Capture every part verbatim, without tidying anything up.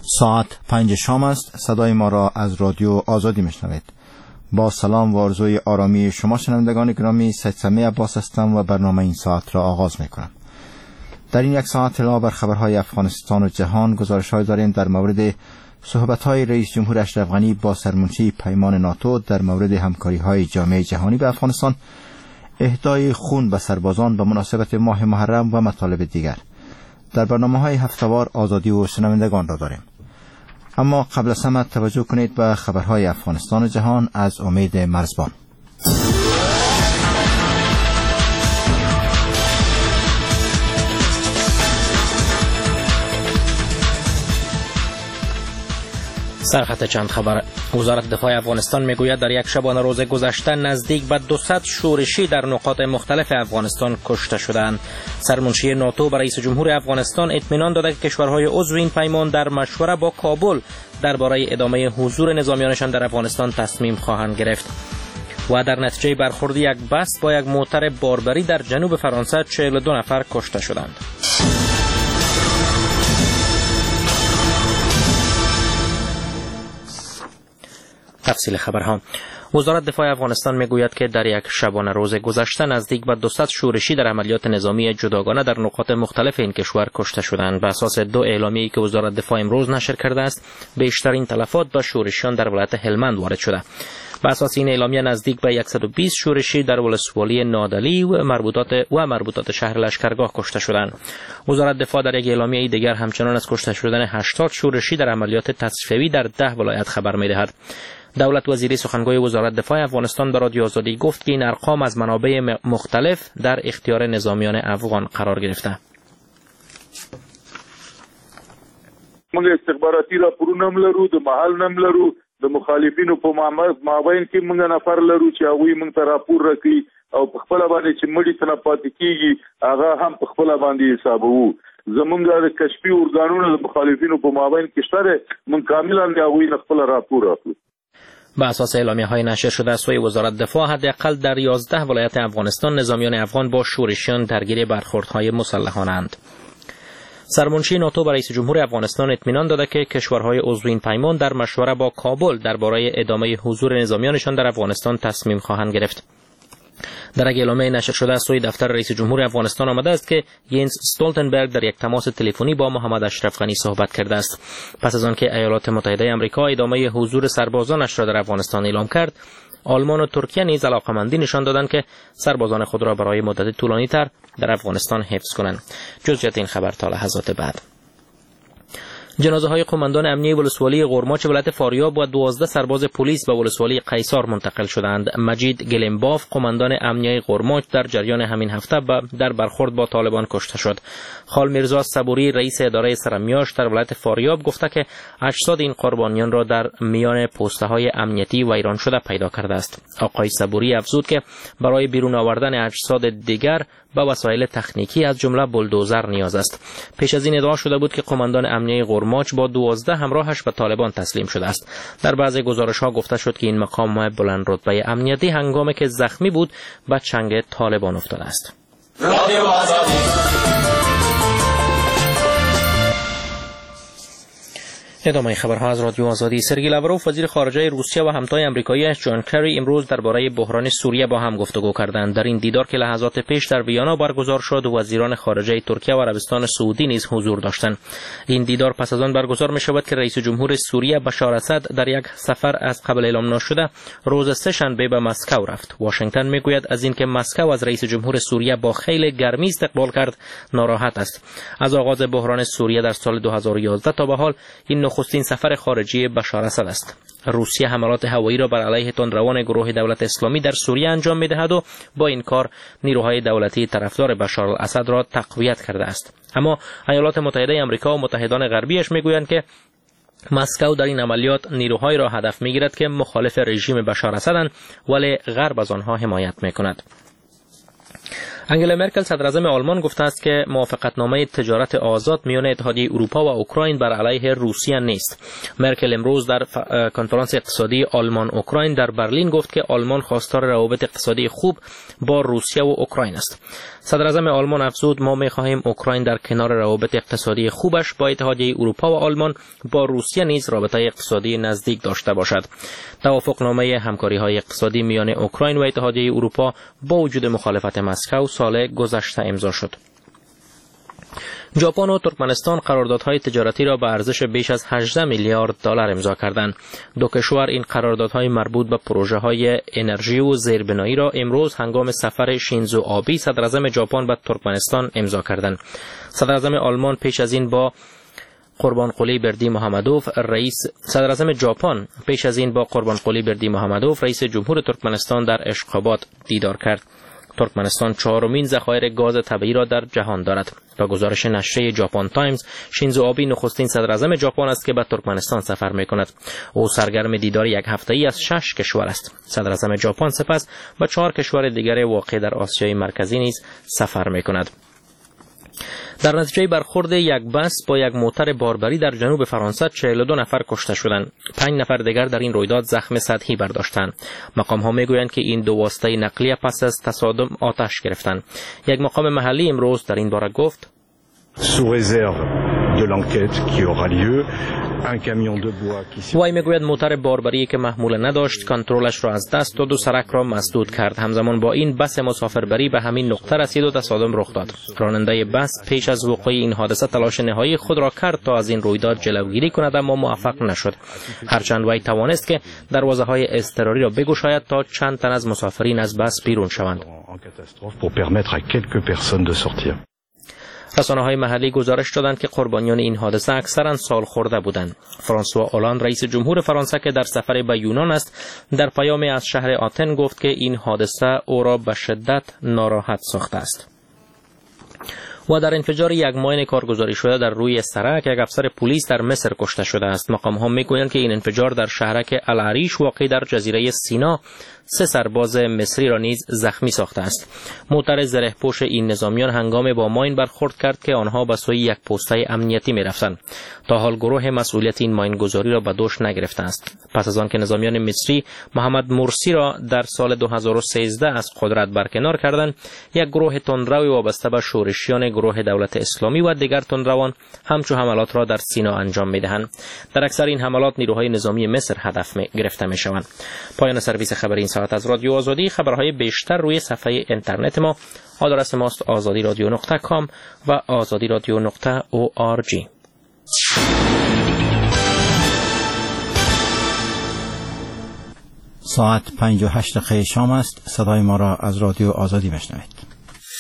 ساعت پنج شام است. صدای ما را از رادیو آزادی میشنوید. با سلام و آرزوی آرامی شما شنوندگان گرامی، سید سمی عباس هستم و برنامه این ساعت را آغاز میکنم. در این یک ساعت اطلاع بر خبرهای افغانستان و جهان، گزارش‌های داریم در مورد صحبت‌های رئیس جمهور اشرف غنی با سرمنشی پیمان ناتو در مورد همکاری‌های جامعه جهانی به افغانستان، اهدای خون به سربازان به مناسبت ماه محرم و مطالب دیگر. در برنامه‌های هفته‌وار آزادی و شنوندگان را داریم. اما قبل از همه توجه کنید به خبرهای افغانستان و جهان از امید مرزبان. سرخط چند خبر. وزارت دفاع افغانستان میگوید در یک شبانه روز گذشته نزدیک به دویست شورشی در نقاط مختلف افغانستان کشته شدند. سرمنشی ناتو برای رئیس جمهور افغانستان اطمینان داده که کشورهای عضو این پیمان در مشوره با کابل درباره ادامه حضور نظامیانشان در افغانستان تصمیم خواهند گرفت. و در نتیجه برخورد یک بس با یک موتر باربری در جنوب فرانسه چهل و دو نفر کشته شدند. تفصیل خبرها. وزارت دفاع افغانستان میگوید که در یک شبانه روز گذشته نزدیک به دویست شورشی در عملیات نظامی جداگانه در نقاط مختلف این کشور کشته شدند. بر اساس دو اعلامیه‌ای که وزارت دفاع امروز نشر کرده است، بیشترین تلفات به شورشیان در ولایت هلمند وارد شده. بر اساس این اعلامیه نزدیک به صد و بیست شورشی در ولسوالی نادلی و مربوطات و مربوطات شهر لشکرگاه کشته شدند. وزارت دفاع در یک اعلامیه دیگر همچنان از کشته شدن هشتاد شورشی در عملیات تصفیوی در ده ولایت خبر می‌دهد. دولت وزیری سخنگوی وزارت دفاع افغانستان به رادیو آزادی گفت که این ارقام از منابع مختلف در اختیار نظامیان افغان قرار گرفته. موږ استخباراتي راپورونه هم لرو، د محل هم لرو، د مخالفینو په مابین کې موږ نفر لرو چې هغوی موږ ته راپور راکوي او په خپله باندې چې مړي څه نه پاتې کېږي هغه هم په خپله باندې حسابوو. زمونږ د کشفي ارګانونو د مخالفینو په مابین کې شته دی، موږ کاملا د هغوی نه خپله راپور اخلو. به اساس اعلامیه‌های نشر شده از سوی وزارت دفاع، حداقل در یازده ولایت افغانستان نظامیان افغان با شورشیان درگیر برخوردهای مسلحانه‌اند. سرمنشی ناتو برای رئیس جمهور افغانستان اطمینان داده که کشورهای عضو این پیمان در مشوره با کابل درباره ادامه حضور نظامیانشان در افغانستان تصمیم خواهند گرفت. در یک اعلامیه نشر شده از سوی دفتر رئیس جمهور افغانستان آمده است که ینس استولتنبرگ در یک تماس تلفنی با محمد اشرف غنی صحبت کرده است. پس از آنکه ایالات متحده آمریکا ادامه حضور سربازانش را در افغانستان اعلام کرد، آلمان و ترکیه نیز علاقمندی نشان دادند که سربازان خود را برای مدت طولانی تر در افغانستان حفظ کنند. جزئیات این خبر تا لحظات بعد. جنازه های قماندان امنیه ولسوالی قرماچ ولایت فاریاب و دوازده سرباز پلیس به ولسوالی قیصار منتقل شدند. مجید گلمباف قماندان امنیه قرماچ در جریان همین هفته در برخورد با طالبان کشته شد. خال میرزا صبوری رئیس اداره سرمیاش در ولایت فاریاب گفته که اجساد این قربانیان را در میان پوسته های امنیتی ویران شده پیدا کرده است. آقای صبوری افزود که برای بیرون آوردن اجساد دیگر به وسایل تکنیکی از جمله بولدوزر نیاز است. پیش از این ادعا شده بود که قماندان امنیه قرماچ با دوازده همراهش به طالبان تسلیم شده است. در بعضی گزارش‌ها گفته شد که این مقام بلند رتبه امنیتی هنگامی که زخمی بود به چنگ طالبان افتاده است. ادامه خبرها از رادیو آزادی. سرگئی لاوروف وزیر خارجه روسیه و همتای آمریکایی‌اش جان کری امروز درباره بحران سوریه با هم گفتگو کردند. در این دیدار که لحظات پیش در ویانا برگزار شد، وزیران خارجه ترکیه و عربستان سعودی نیز حضور داشتند. این دیدار پس از آن برگزار می شود که رئیس جمهور سوریه بشار اسد در یک سفر از قبل اعلام نشده روز سه شنبه به مسکو رفت. واشنگتن میگوید از اینکه مسکو از رئیس جمهور سوریه با خیلی گرمی استقبال کرد ناراحت است. از آغاز بحران سوریه در سال دو هزار و یازده تا به حال این نخستین سفر خارجی بشار اسد است. روسیه حملات هوایی را بر علیه تندروان گروه دولت اسلامی در سوریه انجام می‌دهد و با این کار نیروهای دولتی طرفدار بشار الاسد را تقویت کرده است. اما ایالات متحده آمریکا و متحدان غربیش میگویند که مسکو در این عملیات نیروهایی را هدف میگیرد که مخالف رژیم بشار اسدند، ولی غرب از آنها حمایت میکند. انگلا مرکل صدراعظم آلمان گفته است که موافقتنامه تجارت آزاد میان اتحادیه اروپا و اوکراین بر علیه روسیه نیست. مرکل امروز در کنفرانس اقتصادی آلمان اوکراین در برلین گفت که آلمان خواستار روابط اقتصادی خوب با روسیه و اوکراین است. صدراعظم آلمان افزود ما می‌خواهیم اوکراین در کنار روابط اقتصادی خوبش با اتحادیه اروپا و آلمان با روسیه نیز رابطه اقتصادی نزدیک داشته باشد. توافقنامه همکاری‌های اقتصادی میان اوکراین و اتحادیه اروپا با وجود مخالفت مسکو سال گذشته امضا شد. ژاپن و ترکمنستان قراردادهای تجارتی را به ارزش بیش از هجده میلیارد دلار امضا کردند. دو کشور این قراردادهای مربوط به پروژه‌های انرژی و زیربنایی را امروز هنگام سفر شینزو آبی صدراعظم ژاپن به ترکمنستان امضا کردند. صدراعظم آلمان پیش از این با قربانقلی بردی محمدوف رئیس صدراعظم ژاپن پیش از این با قربانقلی بردی محمدوف رئیس جمهور ترکمنستان در اشخاباد دیدار کرد. ترکمنستان چهارمین ذخایر گاز طبیعی را در جهان دارد. با گزارش نشریه ژاپن تایمز، شینزو آبی نخستین صدراعظم ژاپن است که به ترکمنستان سفر می‌کند. او سرگرم دیدار یک هفته‌ای از شش کشور است. صدراعظم ژاپن سپس به چهار کشور دیگر واقع در آسیای مرکزی نیز سفر می‌کند. در نتیجه برخورد یک بس با یک موتر باربری در جنوب فرانسه چهل و دو نفر کشته شدند. پنج نفر دیگر در این رویداد زخم سطحی برداشتند. مقام ها میگویند که این دو واسطه نقلیه پس از تصادم آتش گرفتند. یک مقام محلی امروز در این باره گفت sous réserve de l'enquête qui aura lieu un camion de bois qui وای میگوید موتر باربری که محمول نداشت کنترلش را از دست داد و سرک را مسدود کرد. همزمان با این بس مسافربری به همین نقطه رسید و تصادم رخ داد. راننده بس پیش از وقوع این حادثه تلاش نهایی خود را کرد تا از این رویداد جلوگیری کند اما موفق نشد. هرچند وی توانست که دروازه‌های اضطراری را بگشاید تا چند تن از مسافرین از بس بیرون شوند. رسانه‌های محلی گزارش دادند که قربانیان این حادثه اکثرا سال خورده بودند. فرانسوا اولاند رئیس جمهور فرانسه که در سفر به یونان است در پیامی از شهر آتن گفت که این حادثه او را به شدت ناراحت ساخته است. و در انفجار یک ماین کارگزاری شده در روی سرک یک افسر پلیس در مصر کشته شده است. مقام ها میگویند که این انفجار در شهرک العریش واقع در جزیره سینا سه سرباز مصری را نیز زخمی ساخته است. موتر زره‌پوش این نظامیان هنگام با ماین برخورد کرد که آنها به سوی یک پسته امنیتی می‌رفتند. تا حال گروه مسئولیت این ماین گذاری را به دوش نگرفته است. پس از آن که نظامیان مصری محمد مرسی را در سال دو هزار و سیزده از قدرت برکنار کردند، یک گروه تندرو وابسته به شورشیان گروه دولت اسلامی و دیگر تندروان همچو حملات را در سینا انجام می‌دهند. در اکثر این حملات نیروهای نظامی مصر هدف گرفته می‌شوند. پایان سرویس خبری این ساعت از رادیو آزادی. خبرهای بیشتر روی صفحه اینترنت ما. آدرس ماست آزادی رادیو نقطه کام و آزادی رادیو نقطه او آر جی. ساعت پنج و هشت دقیقه شام است. صدای ما را از رادیو آزادی بشنوید.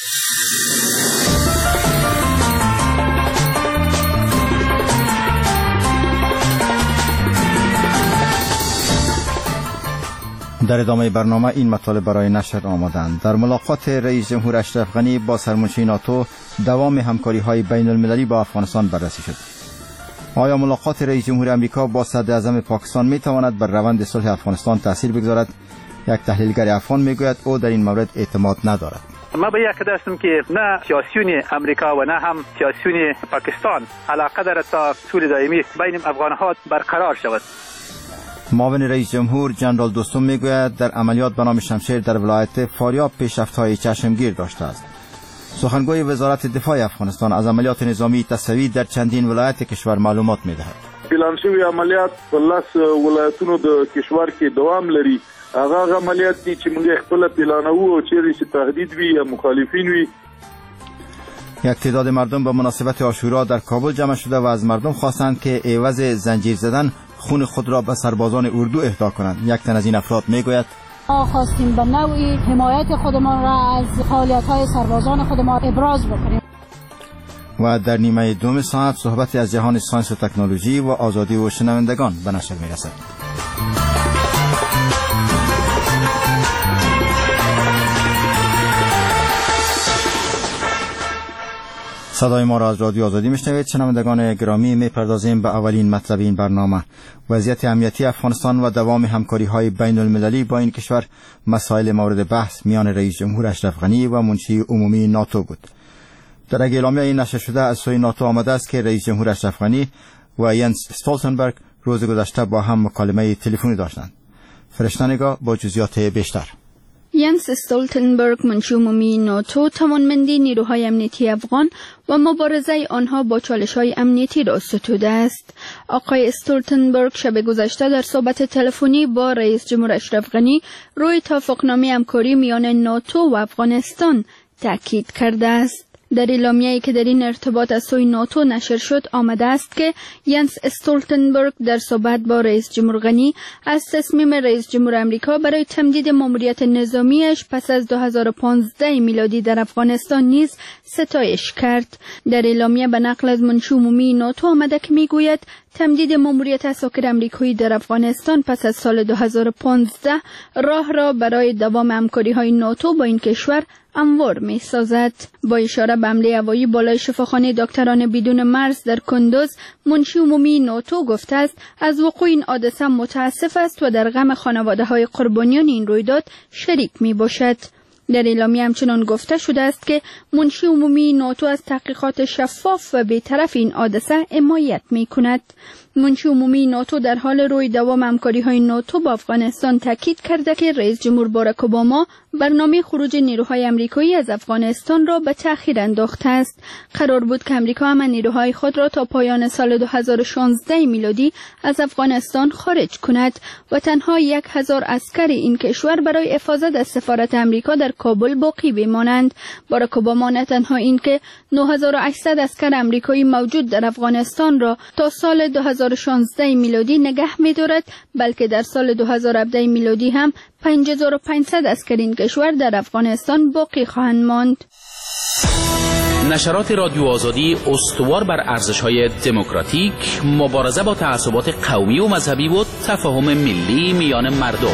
در ادامه برنامه این مطالب برای نشر آمدند. در ملاقات رئیس جمهور اشرف غنی با سرمنشی ناتو دوام همکاری‌های بین المللی با افغانستان بررسی شد. آیا ملاقات رئیس جمهور امریکا با صدر اعظم پاکستان می تواند بر روند صلح افغانستان تاثیر بگذارد؟ یک تحلیلگر افغان میگوید او در این مورد اعتماد ندارد. ما به یک دستم که نه سیاسیون امریکا و نه هم سیاسیون پاکستان علاقه دارد تا صلح دائمی بین افغان‌ها برقرار شود. معاون رئیس جمهور جنرال دوستم میگوید در عملیات به نام شمشیر در ولایت فاریاب پیشرفت‌های چشمگیر داشته است. سخنگوی وزارت دفاع افغانستان از عملیات نظامی تصویر در چندین ولایت کشور معلومات می‌دهد. پلان شوی عملیات په لاس ولایتونو د کشور کې دوام لري. هغه عملیات دي چې موږ خپل پلانوو او چیرې چې تهدید وي یا مخالفین وي. یک تعداد مردم به مناسبت عاشورا در کابل جمع شده و از مردم خواستند که عوض زنجیر زدن خون خود را به سربازان اردو اهدا کنند. یک تن از این افراد میگوید ما خواستیم به نوعی حمایت خودمان را از فعالیت‌های سربازان خودمان ابراز بکنیم. و در نیمه دوم ساعت صحبتی از جهان ساینس و تکنولوژی و آزادی و شنوندگان به نشر میرسد. صدای ما را از رادیو آزادی میشنوید. شنوندگان گرامی، میپردازیم به اولین مطلب این برنامه، وضعیت امنیتی افغانستان و دوام همکاری های بین المللی با این کشور. مسائل مورد بحث میان رئیس جمهور اشرف غنی و منشی عمومی ناتو بود. در اعلامیه این نشر شده از سوی ناتو آمده است که رئیس جمهور اشرف غنی و ینس استولتنبرگ روز گذشته با هم مکالمه تلفنی داشتند. فرشته نگاه با جزئیات بیشتر. ینس استولتنبرگ منشی عمومی ناتو توانمندی نیروهای امنیتی افغان و مبارزه آنها با چالش‌های امنیتی را ستوده است. آقای استولتنبرگ شب گذشته در صحبت تلفنی با رئیس جمهور اشرف غنی روی توافقنامه همکاری میان ناتو و افغانستان تاکید کرده است. در اعلامیه‌ای که در این ارتباط از سوی ناتو نشر شد آمده است که ینس استولتنبرگ در صحبت با رئیس جمهور غنی از تصمیم رئیس جمهور آمریکا برای تمدید ماموریت نظامیش پس از دو هزار و پانزده میلادی در افغانستان نیز ستایش کرد. در اعلامیه به نقل از منشی عمومی ناتو آمده که میگوید تمدید ماموریت اساکر آمریکایی در افغانستان پس از سال دو هزار و پانزده راه را برای دوام همکاری‌های ناتو با این کشور هموار می سازد. با اشاره به حمله هوایی بالای شفاخانه دکتران بدون مرز در کندوز، منشی عمومی ناتو گفته است از وقوع این حادثه متاسف است و در غم خانواده‌های قربانیان این رویداد شریک می باشد. در اعلامیه همچنان گفته شده است که منشی عمومی ناتو از تحقیقات شفاف و بی‌طرف این حادثه حمایت می کند. منشی عمومی ناتو در حال روی دوام همکاری‌های ناتو با افغانستان تاکید کرده که رئیس جمهور باراک اوباما برنامه خروج نیروهای آمریکایی از افغانستان را به تأخیر انداخته است. قرار بود که آمریکا هم نیروهای خود را تا پایان سال دو هزار و شانزده میلادی از افغانستان خارج کند و تنها یک هزار عسکر این کشور برای حفاظت از سفارت آمریکا در کابل باقی بمانند. باراک اوباما نه تنها این که نه هزار و هشتصد عسکر آمریکایی موجود در افغانستان را تا سال دو هزار و شانزده میلادی نگه می‌دارد، بلکه در سال دو هزار و هفده میلادی هم پنج هزار و پانصد عسکر این کشور در افغانستان باقی خواهند ماند. نشرات رادیو آزادی استوار بر ارزش‌های دموکراتیک، مبارزه با تعصبات قومی و مذهبی و تفاهم ملی میان مردم.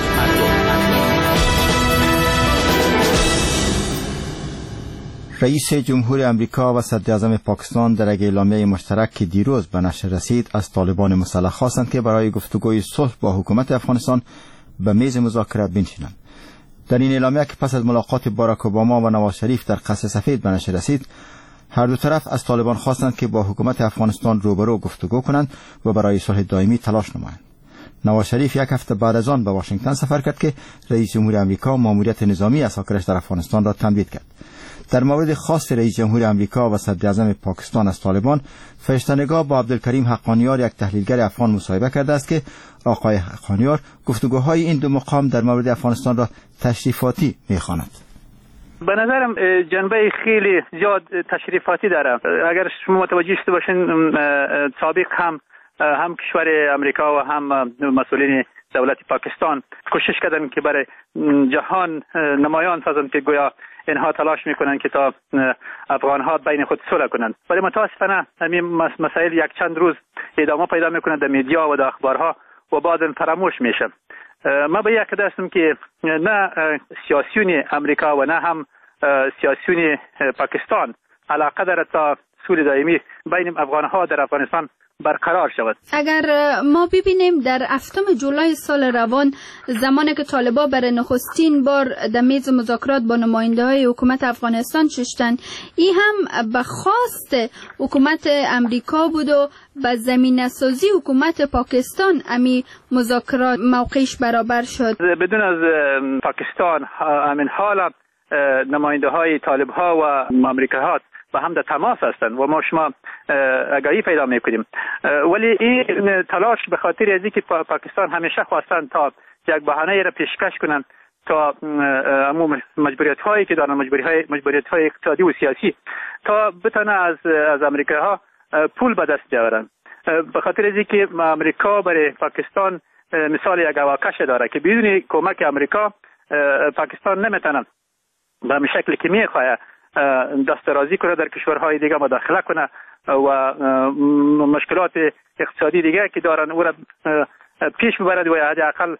رئیس جمهور امریکا و صدراعظم پاکستان در اعلامیه مشترک که دیروز به نشر رسید از طالبان مسلح خواستند که برای گفتگوی صلح با حکومت افغانستان به میز مذاکره بنشینند. در این اعلامیه که پس از ملاقات باراک اوباما و نواز شریف در قصر سفید به نشر رسید، هر دو طرف از طالبان خواستند که با حکومت افغانستان روبرو گفتگو کنند و برای صلح دائمی تلاش نمایند. نواز شریف یک هفته بعد از آن به واشنگتن سفر کرد که رئیس جمهور آمریکا ماموریت نظامی اساکرش در افغانستان را تمدید کرد. در مورد خاص رئیس جمهور آمریکا و صدراعظم پاکستان از طالبان، فرشته نگاه با عبدالکریم حقانیار یک تحلیلگر افغان مصاحبه کرده است که آقای حقانیار گفتگوهای این دو مقام در مورد افغانستان را تشریفاتی می‌خواند. به نظرم جنبه خیلی زیاد تشریفاتی داره. اگر شما متوجه شده باشین سابق هم هم کشور امریکا و هم مسئولین دولت پاکستان کوشش کردن که برای جهان نمایان سازند که گویا اینها تلاش میکنن که تا افغان ها بین خود صلح کنند، ولی متاسفانه همین مسائل یک چند روز ادامه پیدا میکنه در میدیا و در اخبارها و بعداً فراموش میشه. ما به یک دستم که نه سیاسیون امریکا و نه هم سیاسیون پاکستان علاقه داره تا صلح دائمی بین افغان ها در افغانستان برقرار شود. اگر ما ببینیم در هفتم جولای سال روان، زمانی که طالبان برای نخستین بار در میز مذاکرات با نماینده های حکومت افغانستان شدند، این هم به خواست حکومت امریکا بود و به زمینه سازی حکومت پاکستان امی مذاکرات موقعش برابر شد. بدون از پاکستان همین حالا نماینده های طالب ها و امریکا و هم در تماس هستند و ما شما آگاهی پیدا میکنیم، ولی این تلاش به خاطر از اینکه پاکستان همیشه خواستند تا یک بهانه را پیشکش کنند تا عموم مجبوریت هایی که دارن، مجبوریت مجبوریت های اقتصادی و سیاسی، تا بتونه از از امریکا ها پول به دست بیاورند. به خاطر از اینکه امریکا برای پاکستان مثال یک واقعه داره که بدون کمک امریکا پاکستان نمیتونه به همین شکلی که میخواه دسترازی کنه در کشورهای دیگه مداخله کنه و مشکلات اقتصادی دیگه که دارن او را پیش ببرد و حداقل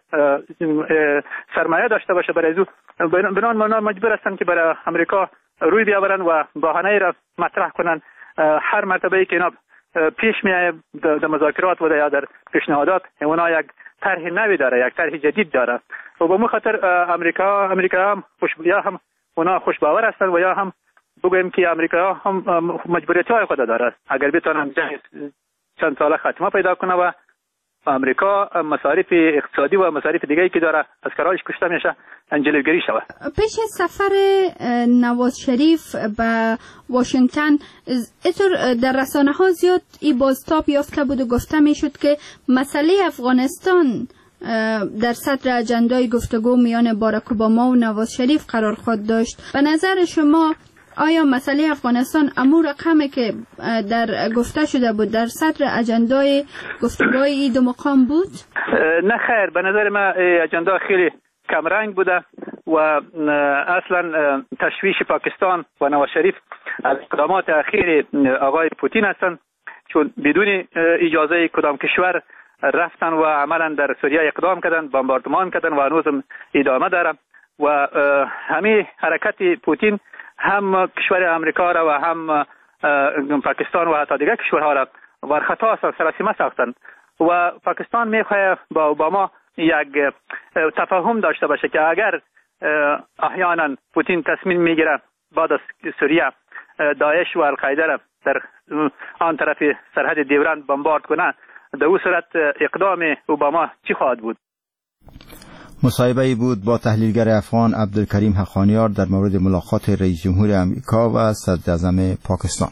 سرمایه داشته باشه. برای او بنان مجبور هستن که برای امریکا روی بیاورن و بهانه را مطرح کنن هر مرتبه که اینا پیش میایه در مذاکرات و یا در پیشنهادات اونا یک طرح نوی داره، یک طرح جدید داره و به خاطر امریکا امریکا هم خوش یا هم اونا خوش باور هستند و یا هم بگویم که امریکا هم مجبوریت های خود داره. اگر بتونن چند سال خاتمه پیدا کنه و امریکا مصارف اقتصادی و مصارف دیگه‌ای که داره از کارش کشته میشه جلوگیری شود. پیش سفر نواز شریف به واشنگتن اینطور در رسانه ها زیاد این بازتاب یافته بود و گفته میشد که مسئله افغانستان در صدر اجندای گفتگو میان باراک اوباما و نواز شریف قرار خواهد داشت. به نظر شما آیا مسئله افغانستان امور رقمی که در گفته شده بود در صدر اجندای گفتگوهای این دو مقام بود؟ نه خیر، به نظر من اجندا خیلی کمرنگ بوده و اصلا تشویش پاکستان و نواز شریف از اقدامات اخیر آقای پوتین هستند، چون بدون اجازه کدام کشور رفتن و عملا در سوریه اقدام کردن، بمباردمان کردن و هنوزم ادامه داره و همین حرکت پوتین هم کشور امریکا را و هم پاکستان و حتی دیگر کشورها را ورخطا سراسیمه ساختن و پاکستان میخواه با اوباما یک تفاهم داشته باشه که اگر احیانا پوتین تصمیم میگیره بعد از سوریه داعش و القاعده را در آن طرف سرحد دیوران بمبارد کنه، در او صورت اقدام اوباما چی خواهد بود؟ مصاحبه ای بود با تحلیلگر افغان عبدالکریم حقانیار در مورد ملاقات رئیس جمهور امریکا و صدر اعظم پاکستان.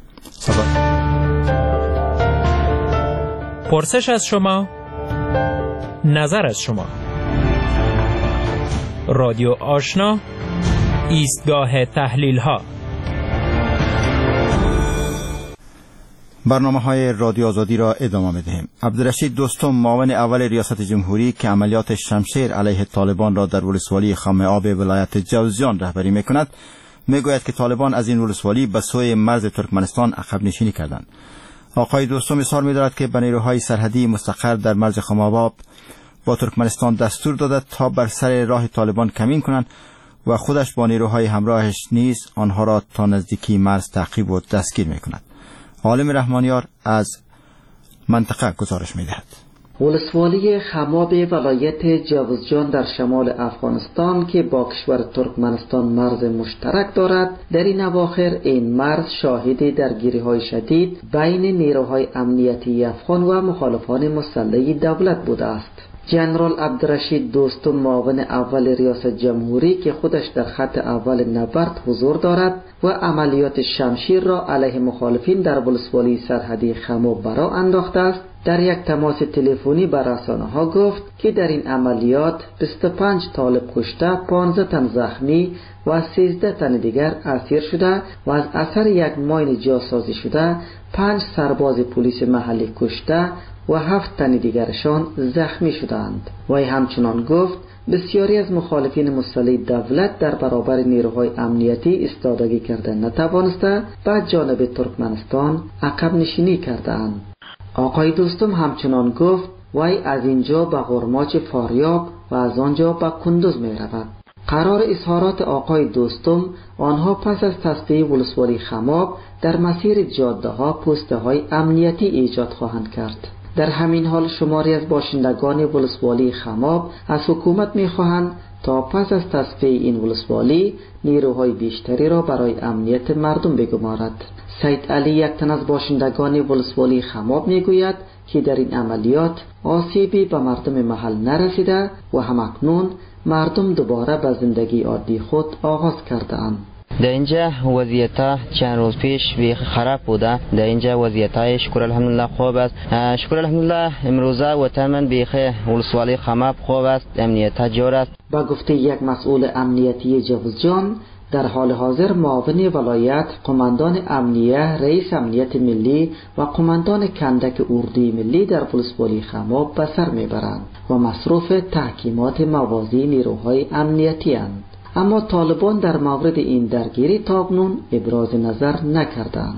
پرسش از شما، نظر از شما. رادیو آشنا، ایستگاه تحلیل ها. برنامه های رادیو آزادی را ادامه می‌دهیم. عبدالرشید دوستم، معاون اول ریاست جمهوری که عملیات شمشیر علیه طالبان را در ولسوالی خم آب ولایت جوزجان رهبری می‌کند، میگوید که طالبان از این ولسوالی به سوی مرز ترکمنستان عقب نشینی کردند. آقای دوستم اظهار می‌دارد که به نیروهای سرحدی مستقر در مرز خم آب با ترکمنستان دستور داده تا بر سر راه طالبان کمین کنند و خودش با نیروهای همراهش نیز آنها را تا نزدیکی مرز تعقیب و دستگیر می‌کند. عالم رحمانیار از منطقه گزارش می‌دهد. ولسوالی خماب ولایت جوزجان در شمال افغانستان که با کشور ترکمنستان مرز مشترک دارد، در این اواخر این مرز شاهد درگیری‌های شدید بین نیروهای امنیتی افغان و مخالفان مسلح دولت بوده است. جنرال عبدالرشید دوستم، معاون اول ریاست جمهوری که خودش در خط اول نبرد حضور دارد و عملیات شمشیر را علیه مخالفین در ولسوالی سرحدی خماب برا انداخته است، در یک تماس تلفنی با رسانه‌ها گفت که در این عملیات بیست و پنج طالب کشته، پانزده تن زخمی و سیزده تن دیگر اسیر شده و از اثر یک ماین جاسازی شده پنج سرباز پلیس محلی کشته و هفت تن دیگرشان زخمی شدند. و همچنان گفت بسیاری از مخالفین مسلح دولت در برابر نیروهای امنیتی ایستادگی کرده نتوانسته به جانب ترکمنستان عقب نشینی کردند. آقای دوستم همچنان گفت وی از اینجا به غرماچ فاریاب و از آنجا به کندوز می رود. قرار اظهارات آقای دوستم، آنها پس از تصفیه ولسوالی خماب در مسیر جاده ها پوسته های امنیتی ایجاد خواهند کرد. در همین حال شماری از باشندگان ولسوالی خماب از حکومت می خواهند تا پس از تصفیه این ولسوالی نیروهای بیشتری را برای امنیت مردم بگمارد. سید علی، یک تن از باشندگان ولسوالی خماب، می گوید که در این عملیات آسیبی به مردم محل نرسیده و همکنون مردم دوباره به زندگی عادی خود آغاز کرده‌اند. در اینجا وضعیت چند روز پیش بیخ خراب بوده. در اینجا وضعیت شکر الحمدلله خوب است. شکر الحمدلله امروزه و تمام بیخ ولسوالی خماب خوب است، امنیت جور است. با گفته یک مسئول امنیتی جوزجان، در حال حاضر معاون ولایت، قماندان امنیه، رئیس امنیت ملی و قماندان کندک اردوی ملی در ولسوالی خماب به سر میبرند و مصروف تحکیمات موازی نیروهای امنیتی اند. اما طالبان در مورد این درگیری تاکنون ابراز نظر نکردند.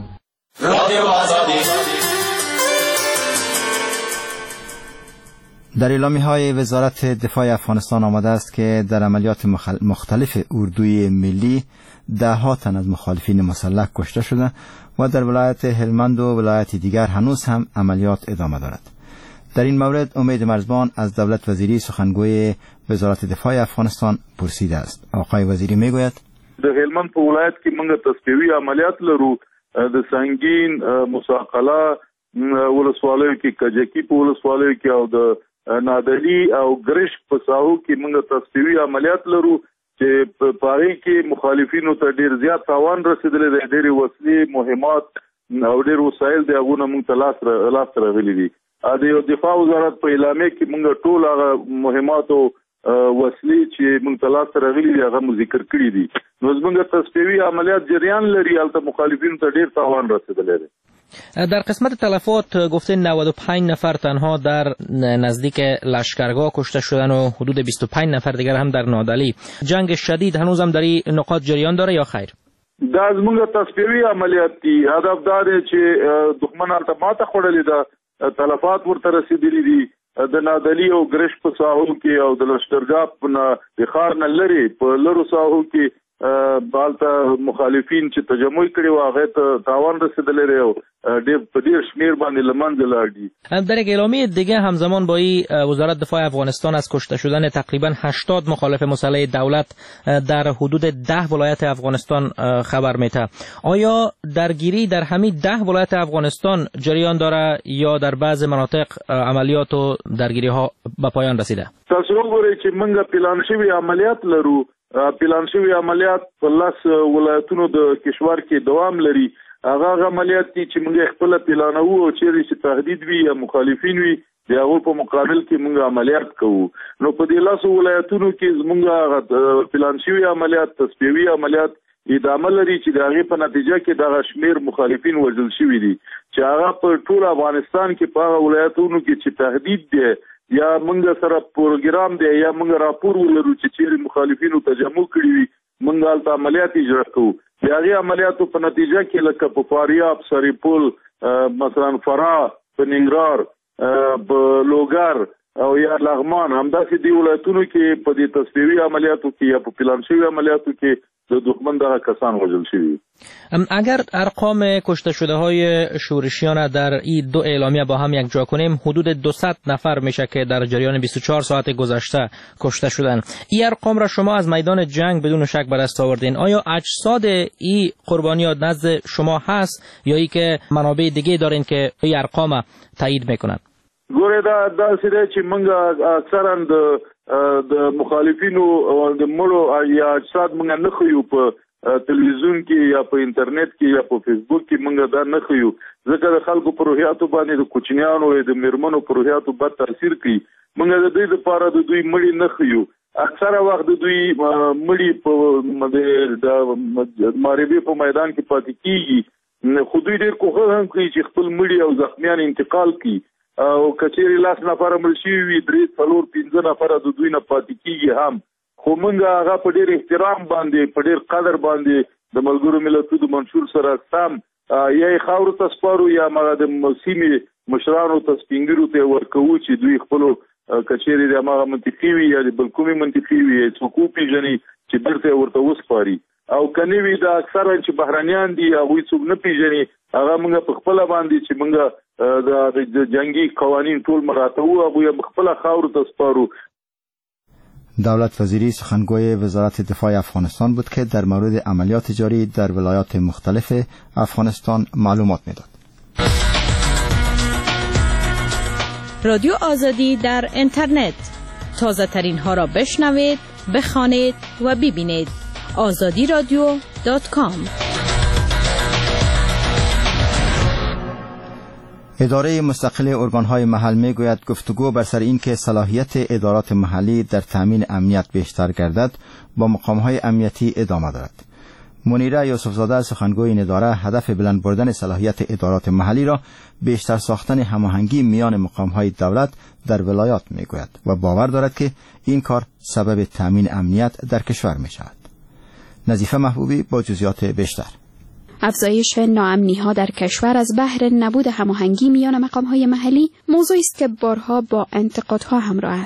در اعلامیه های وزارت دفاع افغانستان آمده است که در عملیات مختلف اردوی ملی ده ها تن از مخالفین مسلح کشته شده و در ولایت هلمند و ولایت دیگر هنوز هم عملیات ادامه دارد. در این مورد امید مرزبان از دولت وزیری سخنگوی وزارت دفاع افغانستان پرسیده است. آقای وزیری میگوید د هلمند په ولایت کې موږ تصفیوي عملیات لرو. د سنگین مساقله ولسوالیو کې کجکی په ولسوالیو کې او د نادلی او ګرش په ساحو کې موږ تصفیوي عملیات لرو چې په پاره کې مخالفینو ته ډیر زیات تاوان رسیدلی دی. ډېرې وسلې مهمات او ډېر وسایل د هغونه موږ ته لاس لاس راغلي دي. د دفاع وزارت په اعلامیه کې موږ ټول هغه مهمات او وسلې چې موږ ته لاس راغلي دي هغه مو ذکر کړي دي. نو زموږ تصفیوي عملیات جریان لري. هلته مخالفینو ته ډیر تاوان رسیدلی دی. در قسمت تلفات گفتین نود و پنج نفر تنها در نزدیک لشکرگاه کشته شدن و حدود بیست و پنج نفر دیگر هم در نادلی. جنگ شدید هنوز هم در این نقاط جریان داره یا خیر؟ دا زموږ تصفیوي عملیات دي. هدف دا دی چې دښمن هلته ماته خوړلې ده. تلفات ورته رسیدلي دي. د نادلی او ګرش په ساحو کې او د لشکرګاه په د ښار نه لرې په لرو ساحو کې بالته مخالفین چې تجمع کړي و هغه ته تاوان رسیدلی دی او ډېر په ډېر شمیر باندې له منځه لاړ دي. در یک اعلامیه دیگه همزمان با این وزارت دفاع افغانستان از کشته شدن تقریبا هشتاد مخالف مسلح دولت در حدود ده ولایت افغانستان خبر میده. آیا درگیری در همین ده ولایت افغانستان جریان داره یا در بعض مناطق عملیات و درگیری ها به پایان رسیده؟ تاسو وګورئ چې موږ پلان شوي عملیات لرو. پلان شوي عملیات په لاس ولایتونو د کشور کې دوام لري. هغه عملیات دي چې موږ خپل پلانوو او چیرې چې تهدید وي یا مخالفین وي د هغو په مقابل کې موږ عملیات کوو. نو په دې لاسو ولایتونو کې زموږ پلان شوي عملیات تصفیوي عملیات ادامه لري چې د هغې په نتیجه کې دغه شمیر مخالفین وژل شوي دي چې هغه په ټول افغانستان کې په هغه ولایتونو کې چې تهدید دی یا موږ سره پروګرام دی یا موږ راپور ولرو چې چیرې مخالفینو تجمع کړي وي موږ هلته عملیات اجرا کوو. د هغې عملیاتو په نتیجه کې لکه په فاریاب، سریپول، مثلا فراه، په ننګرهار، په لوګر او یا لغمان همداسې دې ولایتونو کې په دې تصفیوي عملیاتو کې یا په پلان شوي عملیاتو کې د دښمن دغه کسان وژل شوي. اگر ارقام کشته شده های شورشیان در این دو اعلامیه با هم یک جا کنیم حدود دویست نفر میشه که در جریان بیست و چهار ساعت گذشته کشته شدن. این ارقام را شما از میدان جنگ بدون شک به دست آوردین. آیا اجساد این قربانیان نزد شما هست یا ای که منابع دیگه دارین که این ارقام تایید میکنن؟ ګوره دا داسې دی چې موږ اکثرا د د مخالفینو د مړو یا اجساد موږ نه ښیو په تلویزیون کې یا په انټرنیټ کې یا په فیسبوک کې موږ دا نه ښیو ځکه د خلکو په روحیاتو باندې د کوچنیانو یا د میرمنو په روحیاتو بد تاثیر کوي. موږ د دوی دپاره د دوی مړي نه ښیو. اکثره وخت د دوی مړي په د محاربې په میدان کې پاتې کېږي خو دوی ډېر کوښښ هم کوي چې خپل مړي او زخمیان انتقال کړي او کچېرې لاس نفره مړ شوي وي درې څلور پنځه نفره د دوی نه پاتې کېږي هم خو موږ هغه په ډېر احترام باندې په ډېر قدر باندې د ملګرو ملتونو د منشور سره سم یا یې خاورو ته سپارو یا هغه د سیمې مشرانو ته سپین ږیرو ته ورکوو چې دوی خپلو کچېرې د هماغه منطقي وي یا د بل کومې منطقي وي څوک وپېژني چې بیرته یې ورته وسپاري او که نه وي دا اکثرا چې بهرنیان دي هغوی څوک نه پېژني هغه موږ په خپله باندې چې موږ د جنگی قوانین ټول مراعاتوو هغوی په خپله خاورو ته سپارو. دولت وزیری سخنگوی وزارت دفاع افغانستان بود که در مورد عملیات جاری در ولایات مختلف افغانستان معلومات میداد. رادیو آزادی در اینترنت تازه ترین ها را بشنوید، بخوانید و ببینید. آزادی رادیو دات کام. اداره مستقل ارگانهای محل میگوید گفتگو بر سر این که صلاحیت ادارات محلی در تامین امنیت بیشتر گردد با مقامهای امنیتی ادامه دارد. منیره یوسفزاده سخنگوی این اداره هدف بلند بردن صلاحیت ادارات محلی را بیشتر ساختن هماهنگی میان مقامهای دولت در ولایات میگوید و باور دارد که این کار سبب تامین امنیت در کشور می شود. نظیفه محبوبی با جزئیات بیشتر. افزایش ناامنی‌ها در کشور از بهر نبود هماهنگی میان مقام‌های محلی موضوعی است که بارها با انتقادها همراه است.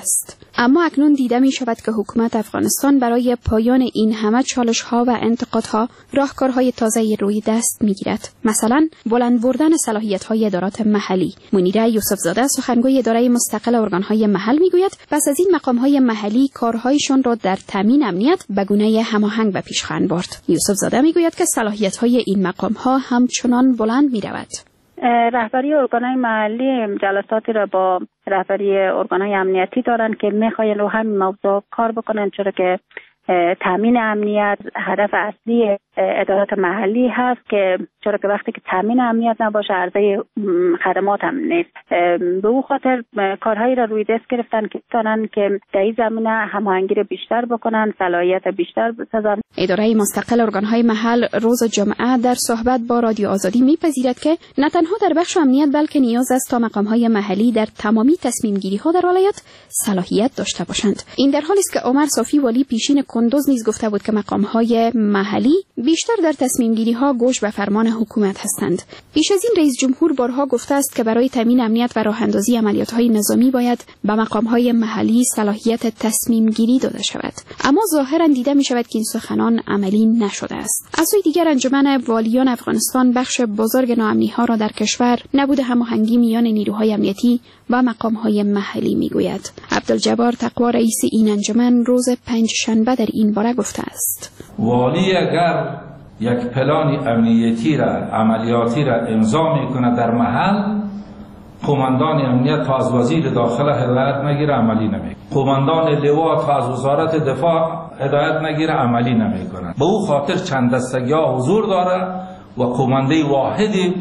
اما اکنون دیده می شود که حکومت افغانستان برای پایان این همه چالش ها و انتقادها راهکارهای تازه روی دست می گیرد. مثلا بلند بردن صلاحیت های ادارات محلی. منیره یوسف زاده سخنگوی اداره مستقل ارگان های محل می گوید پس از این مقام های محلی کارهایشان را در تامین امنیت به گونه هماهنگ به پیش خواهند برد. یوسف زاده می گوید که صلاحیت های این مقام ها همچنان بلند می رود. رهبری ارگان‌های محلی جلساتی را با رهبری ارگان‌های امنیتی دارند که می‌خواهند رو همین موضوع کار بکنن، چرا که تامین امنیت هدف اصلی ادارات محلی هست که چرا که وقتی که تامین امنیت نباشه عرضه خدمات هم نیست. به او خاطر کارهایی را روی دست گرفتن که بتونن که در این زمینه هماهنگی را بیشتر بکنن، صلاحیت بیشتر بسازن. اداره مستقل ارگان‌های محل روز جمعه در صحبت با رادیو آزادی می‌پذیرد که نه تنها در بخش امنیت بلکه نیاز است تا مقام‌های محلی در تمامی تصمیم‌گیری‌ها در ولایت صلاحیت داشته باشند. این در حالی است که عمر صافی ولی پیشین کندوز نیز گفته بود که مقام‌های محلی بیشتر در تصمیم‌گیری‌ها گوش به فرمان حکومت هستند. پیش از این رئیس جمهور بارها گفته است که برای تامین امنیت و راه‌اندازی عملیات‌های نظامی باید به مقام‌های محلی صلاحیت تصمیم‌گیری داده شود. اما ظاهراً دیده می‌شود که این سخنان عملی نشده است. از سوی دیگر انجمن والیان افغانستان بخش بزرگ ناامنی‌ها را در کشور نبود هماهنگی میان نیروهای امنیتی و مقام‌های محلی می‌گوید. عبدالجبار تقوا رئیس این انجمن روز پنجشنبه در این باره گفته است: والی اگر یک پلان امنیتی را عملیاتی را امضا می‌کند در محل، قماندان امنیت تا از وزیر داخل هدایت نگیره عملی نمی‌کند. قماندان لوا تا از وزارت دفاع هدایت نگیره عملی نمی‌کند. به او خاطر چند دستگاه حضور داره و قمانده واحدی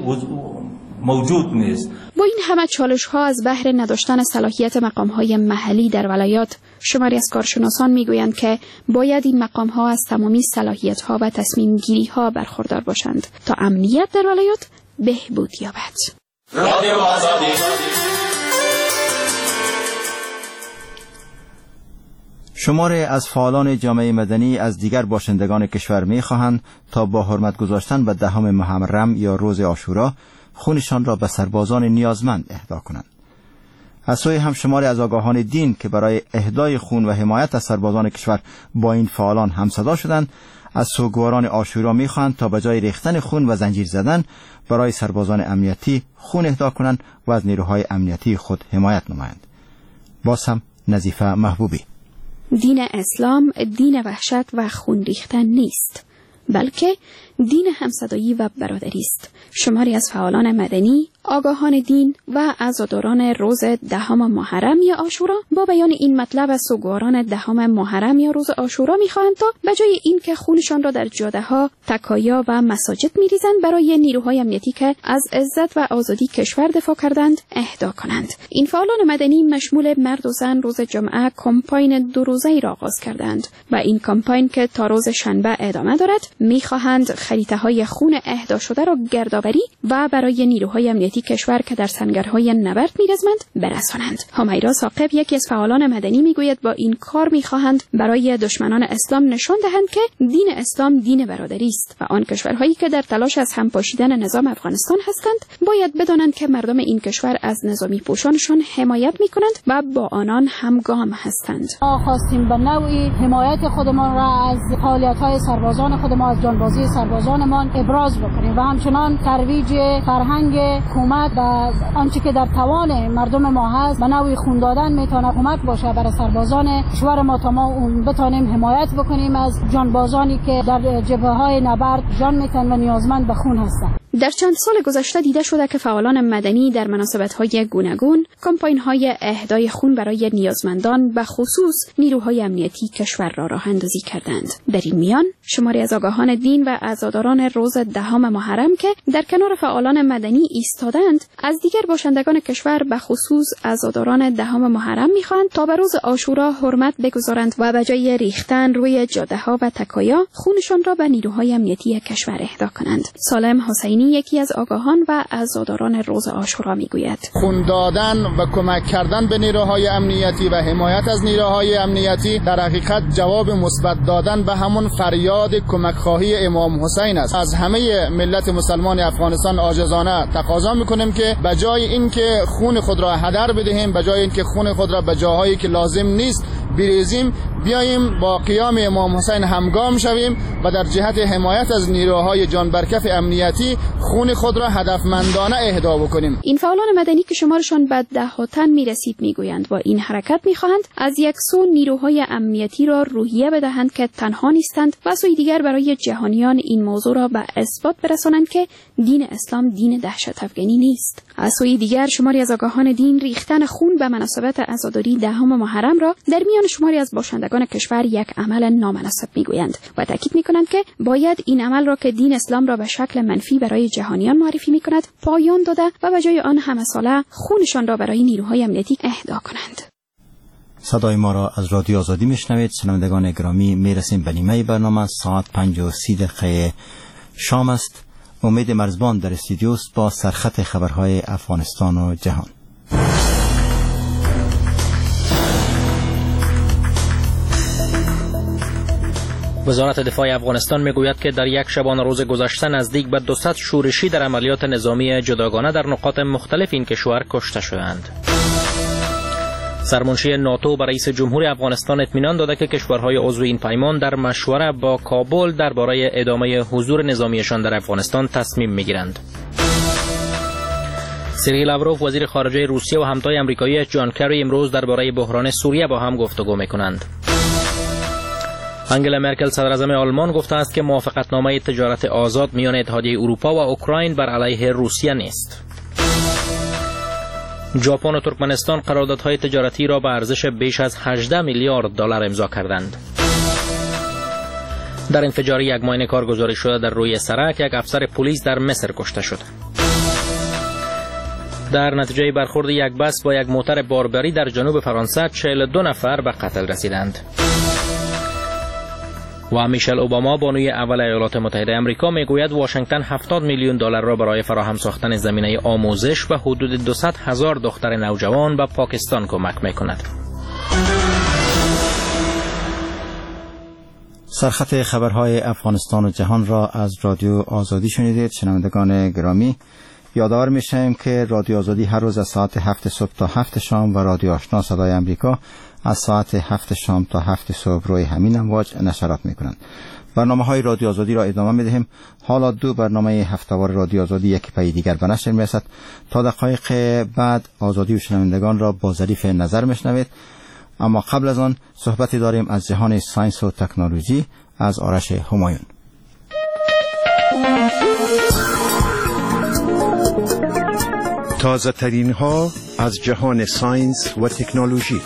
موجود نیست. با این همه چالش ها از بهر نداشتن صلاحیت مقام های محلی در ولایات، شماری از کارشناسان میگویند که باید این مقام ها از تمامی صلاحیت ها و تصمیم گیری ها برخوردار باشند تا امنیت در ولایات بهبود یابد. رادیو آزادی. شماری از فعالان جامعه مدنی از دیگر باشندگان کشور میخواهند تا با حرمت گذاشتن به دهم محرم یا روز عاشورا خونشان را به سربازان نیازمند اهدا کنند. از سوی هم شماری از آگاهان دین که برای اهدای خون و حمایت از سربازان کشور با این فعالان همصدا شدند، از سوگواران عاشورا میخواهند تا به جای ریختن خون و زنجیر زدن برای سربازان امنیتی خون اهدا کنند و از نیروهای امنیتی خود حمایت نمایند. باز هم نظیفه محبوبی: دین اسلام دین وحشت و خون ریختن نیست، بلکه دین همصدایی و برادری است. شماری از فعالان مدنی، آگاهان دین و عزاداران روز دهم محرم یا عاشورا با بیان این مطلب از سوگواران دهم محرم یا روز عاشورا می‌خواهند تا به جای اینکه خونشان را در جاده‌ها، تکایا و مساجد می‌ریزند برای نیروهای امنیتی که از عزت و آزادی کشور دفاع کردند اهدا کنند. این فعالان مدنی مشمول مرد و زن روز جمعه کمپاین دو روزه‌ای را آغاز کردند و این کمپاین که تا روز شنبه ادامه دارد می‌خواهند خریطه‌های خون اهدا شده را گردآوری و برای نیروهای امنیتی کشور که در سنگرهای نبرد می‌رزمند برسانند. همیرا ثاقب یکی از فعالان مدنی میگوید با این کار می‌خواهند برای دشمنان اسلام نشان دهند که دین اسلام دین برادری است و آن کشورهایی که در تلاش از همپاشیدن نظام افغانستان هستند باید بدانند که مردم این کشور از نظامی پوشانشان حمایت می‌کنند و با آنان همگام هستند. ما خواستیم به نوعی حمایت خودمان را از فعالیت‌های سربازان خودمان، از جانبازی سربازانمان ابراز بکنیم و همچنان ترویج فرهنگ حکومت و آنچه که در توان مردم ما هست به نوعی خون دادن میتونه کمک باشه برای سربازان کشور ما تا ما اون بتونیم حمایت بکنیم از جانبازانی که در جبهه‌های نبرد جان میتن و نیازمند به خون هستند. در چند سال گذشته دیده شده که فعالان مدنی در مناسبت‌های گوناگون کمپاین‌های اهدای خون برای نیازمندان و خصوص نیروهای امنیتی کشور را راه اندازی کردند. در این میان شماری از آگاهان دین و عزاداران روز دهم محرم که در کنار فعالان مدنی ایستادند، از دیگر باشندگان کشور به خصوص عزاداران دهم محرم می‌خواهند تا به روز عاشورا حرمت بگذارند و به جای ریختن روی جاده‌ها و تکایا خونشان را به نیروهای امنیتی کشور اهدا کنند. سالم حسینی این یکی از آگاهان و عزاداران روز عاشورا میگوید: خون دادن و کمک کردن به نیروهای امنیتی و حمایت از نیروهای امنیتی در حقیقت جواب مثبت دادن به همون فریاد کمک خواهی امام حسین است. از همه ملت مسلمان افغانستان عاجزانه تقاضا میکنیم که به جای اینکه خون خود را هدر بدهیم، به جای اینکه خون خود را به جاهایی که لازم نیست بریزیم، بیاییم با قیام امام حسین همگام شویم و در جهت حمایت از نیروهای جانبرکف امنیتی خون خود را هدفمندانه اهدا بکنیم. این فعالان مدنی که شمارشان به ده ها تن میرسید میگویند با این حرکت میخواهند از یک سو نیروهای امنیتی را روحیه بدهند که تنها نیستند و سوی دیگر برای جهانیان این موضوع را به اثبات برسانند که دین اسلام دین دهشت افکنی نیست. از سوی دیگر شماری از آگاهان دین ریختن خون به مناسبت عزاداری دهم محرم را در میان شماری از باشندگان کشور یک عمل نامناسب میگویند و تاکید میکنند که باید این عمل را که دین اسلام را به شکل منفی برای جهانیان معرفی میکند پایان داده و به جای آن همه ساله خونشان را برای نیروهای امنیتی اهدا کنند. صدای ما را از رادیو آزادی میشنوید. شنوندگان گرامی، میرسیم به نیمه برنامه. ساعت پنج و سی دقیقه شام است. امید مرزبان در استودیوست با سرخط خبرهای افغانستان و جهان. وزارت دفاع افغانستان میگوید که در یک شبانه روز گذشته نزدیک به دوصد شورشی در عملیات نظامی جداگانه در نقاط مختلف این کشور کشته شدند. سرمنشی ناتو به رئیس جمهور افغانستان اطمینان داده که کشورهای عضو این پیمان در مشوره با کابل درباره ادامه حضور نظامیشان در افغانستان تصمیم میگیرند. سرگئی لاوروف وزیر خارجه روسیه و همتای آمریکایی جان کری امروز درباره بحران سوریه با هم گفتگو میکنند. انگلا مرکل صدراعظم آلمان گفته است که موافقتنامه تجارت آزاد میان اتحادیه اروپا و اوکراین بر علیه روسیه نیست. ژاپن و ترکمنستان قراردادهای تجارتی را به ارزش بیش از هجده میلیارد دلار امضا کردند. در انفجار یک ماین کارگزاری شده در روی سرک یک افسر پلیس در مصر کشته شد. در نتیجه برخورد یک بس با یک موتر باربری در جنوب فرانسه چهل و دو نفر به قتل رسیدند. و میشل اوباما بانوی اول ایالات متحده آمریکا میگوید واشنگتن هفتاد میلیون دلار را برای فراهم ساختن زمینه آموزش و حدود دویست هزار دختر نوجوان به پاکستان کمک میکند. سرخط خبرهای افغانستان و جهان را از رادیو آزادی شنیدید. شنوندگان گرامی، یادآور میشیم که رادیو آزادی هر روز از ساعت هفت صبح تا هفت شام و رادیو آشنا صدای آمریکا از ساعت هفت شام تا هفت صبح روی همین امواج نشرات میکنند. برنامه های رادیو آزادی را ادامه میدهیم. حالا دو برنامه هفته‌وار رادیو آزادی یک پای دیگر به نشر میرسد. تا دقایق بعد آزادی و شنوندگان را با ظریف نظر میشنوید. اما قبل از آن صحبتی داریم از جهان ساینس و تکنولوژی از آرش همایون. تازه ترین ها از جهان ساینس و تکنولوژی.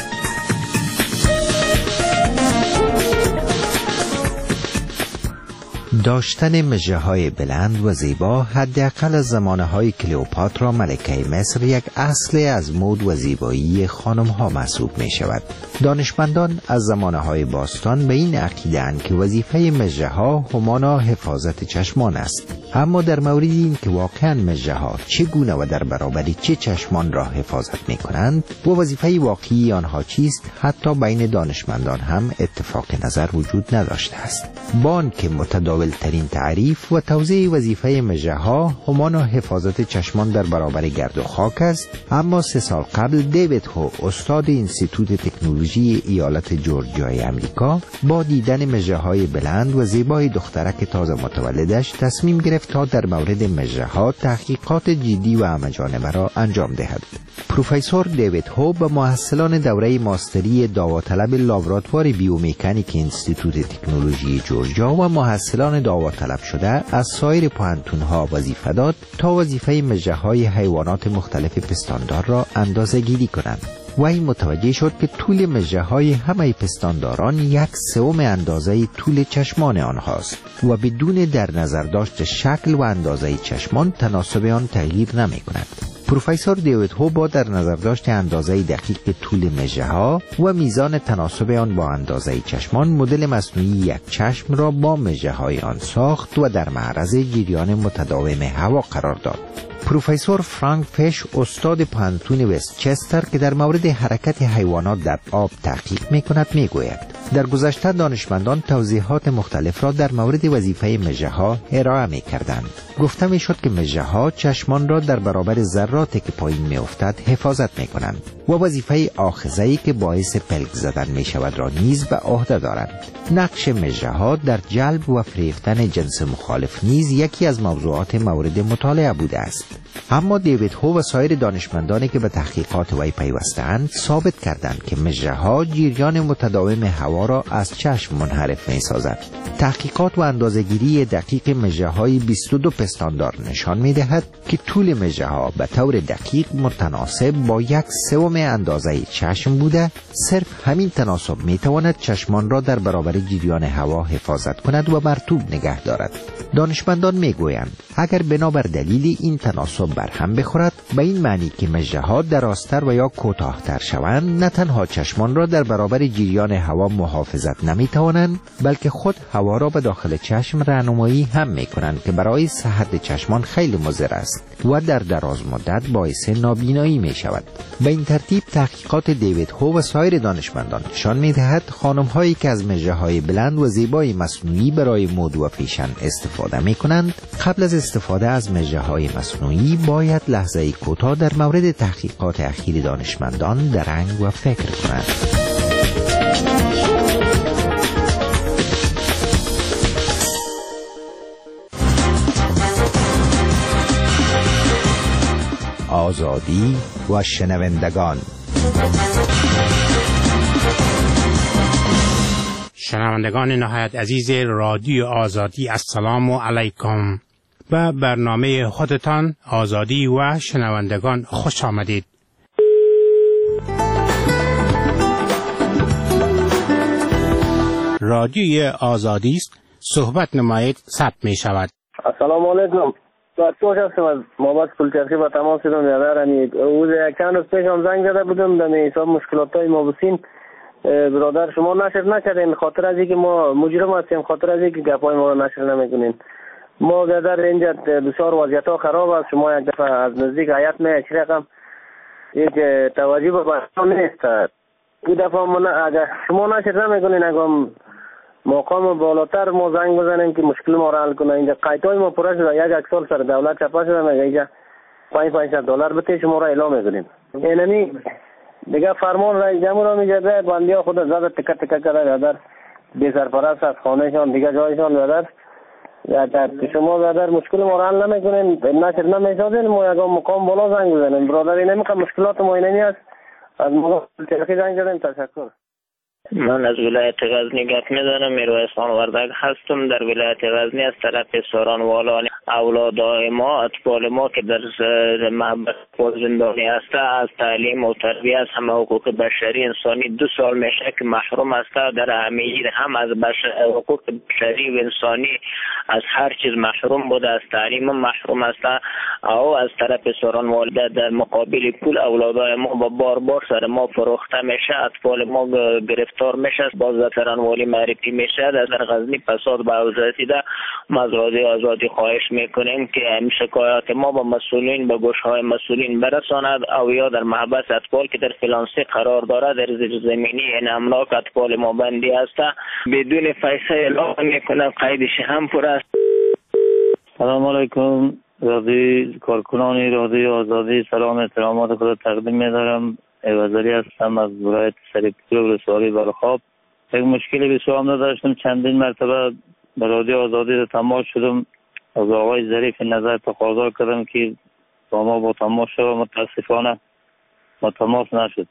داشتن مژه‌های بلند و زیبا حداقل از زمانه‌های کلئوپاترا ملکه مصر یک اصل از مد و زیبایی خانم‌ها محسوب می‌شود. دانشمندان از زمانه‌های باستان به این عقیده‌اند که وظیفه مژه‌ها همانا حفاظت چشمان است. اما در مورد این که واقعاً مژه‌ها چگونه و در برابر چه چشمان را حفاظت می‌کنند و وظیفه واقعی آنها چیست، حتی بین دانشمندان هم اتفاق نظر وجود نداشته است. با آنکه متداول ترین تعریف و توضیح وظیفه مژه‌ها همانا حفاظت چشمان در برابر گرد و خاک است، اما سه سال قبل دیوید هو استاد انستیتوت تکنولوژی ایالت جورجیای آمریکا با دیدن مژه‌های بلند و زیبای دخترک تازه متولدش تصمیم گرفت تا در مورد مژه‌ها تحقیقات جدی و همه‌جانبه را انجام دهد. پروفسور دیوید هو به محصلان دوره ماستری داوطلب لابراتوار بیومکانیک انستیتوت تکنولوژی جورجیا و محصلان داوطلب شده از سایر پوهنتون‌ها وظیفه داد تا وظیفه مژه‌های حیوانات مختلف پستاندار را اندازه‌گیری کنند. و این متوجه شد که طول مژه‌های همه پستانداران یک سوم اندازه طول چشمان آنهاست و بدون در نظر داشت شکل و اندازه چشمان تناسب آن تغییر نمی کند. پروفسور دیوید هو با در نظر داشت اندازه دقیق طول مژه‌ها و میزان تناسب آن با اندازه چشمان، مدل مصنوعی یک چشم را با مژه‌های آن ساخت و در معرض جریان متداوم هوا قرار داد. پروفسور فرانک فش، استاد پانتون وستچستر که در مورد حرکت حیوانات در آب تحقیق می‌کند، می‌گوید در گذشته دانشمندان توضیحات مختلف را در مورد وظیفه مژه‌ها ارائه می‌کردند. گفته می‌شد که مژه‌ها چشمان را در برابر ذراتی که پایین می‌افتد حفاظت می‌کنند و وظیفه آخذه‌ای که باعث پلک زدن می‌شود را نیز به عهده دارند. نقش مژه‌ها در جلب و فریفتن جنس مخالف نیز یکی از موضوعات مورد مطالعه بوده است. اما دیوید هو و سایر دانشمندانی که به تحقیقات وی پیوسته‌اند ثابت کردند که مژه‌ها جریان متداوم هوا را از چشم منحرف می‌سازد. تحقیقات و اندازه‌گیری دقیق مژه‌های بیست و دو پستاندار نشان می‌دهد که طول مژه‌ها به طور دقیق متناسب با یک سوم اندازه چشم بوده. صرف همین تناسب می‌تواند چشمان را در برابر جریان هوا حفاظت کند و مرطوب نگه دارد. دانشمندان می‌گویند اگر بنابر دلیل این تناسب برهم بخورد، به این معنی که مژه‌ها درازتر و یا کوتاه‌تر شوند، نه تنها چشمان را در برابر جریان هوا محافظت نمی‌توانند، بلکه خود هوا را به داخل چشم راهنمایی هم می‌کنند که برای صحت چشمان خیلی مضر است و در دراز مدت باعث نابینایی می‌شود. به این ترتیب تحقیقات دیوید هو و سایر دانشمندان نشان می‌دهد خانم‌هایی که از مژه‌های بلند و زیبای مصنوعی برای مد و پیشن استفاده می‌کنند، قبل از استفاده از مژه‌های مصنوعی باید لحظه‌ای کوتاه در مورد تحقیقات اخیر دانشمندان درنگ و فکر کنند. آزادی و شنوندگان. شنوندگان نهایت عزیز رادیو آزادی، السلام علیکم. به برنامه خودتان آزادی و شنوندگان خوش آمدید. رادیوی آزادی است، صحبت نمایید، ثبت می شود. السلام علیکم. بچه‌ها هستم از مابد کلچرخی با تماس شدم یادرمی روز یک چند روز پیش هم زنگ زده بودم در حساب مشکلات‌های ما بسین برادر شما نشر نکردین، خاطر از اینکه ما مجرم هستیم، خاطر از اینکه گپای ما رو نشر نمیکنین. ما در اینجا بسیار وضعیت ها خراب است. شما یک دفعه از نزدیک حیات می یک رقم یک توجه به بحثان نیست. این دفعه ما اگر شما نشر نمیکنین اگر مقام بالاتر ما زنگ بزنیم که مشکل ما را حل کنه. اینجا قیدای ما پره شده، یک یک سال سر دولت چپا شده، میگه اینجا پنج پنج دلار بده شما را اعلام میکنیم. اینمی دیگه فرمان رئیس جمهور میگه بندیا خود زاد تک تک کرده در بی سرپرست از خانهشان دیگه جایشان دادر یا در شما در مشکل ما را حل نمیکنین، نشر نمیسازین. ما یک مقام بالا زنگ بزنیم برادر، این میگه مشکلات ما اینمی است. از ما تلفن زنگ زدیم. تشکر. من از ولایت غزنی گپ میزنم. میرویس خان وردک هستم. در ولایت غزنی از طرف سارانوالان اولادای ما، اطفال ما که در محبس و زندانی هسته، از تعلیم و تربیت، از همه حقوق بشری انسانی دو سال میشه که محروم هسته. در همه هم از حقوق بشری و انسانی از هر چیز محروم بوده، از تعلیم محروم هسته. او از طرف سارانوالده در مقابل پول اولادای ما با بار بار سر ما فروخته میشه، اطفال ما گرفتار میشه، باز سارانوالی معرفی میشه. در غزنی فساد به اوضاعی ده. ما از رادیو آزادی خواهش میکنیم که شکایات ما با مسئولین به گوشهای مسئولین برساند، او یا در محبس اطفال که در فلانسی قرار داره در زیر زمینی این املاک اطفال ما بندی هسته بدون فیصله اعلام میکنه، قیدش هم پر است. سلام علیکم. رادیو کارکنان رادیو آزادی، سلام احترامات خود تقدیم می‌دارم. ایوازری هستم از ولایت سریپور ولسوالی بلخاب. یک مشکلی بسیار هم نداشتم، چندین مرتبه به رادیو آزادی رو تماس شدم، از آقای ظریف نظر تقاضا کردم که با ما با تماس شد، متاسفانه با تماس نشد.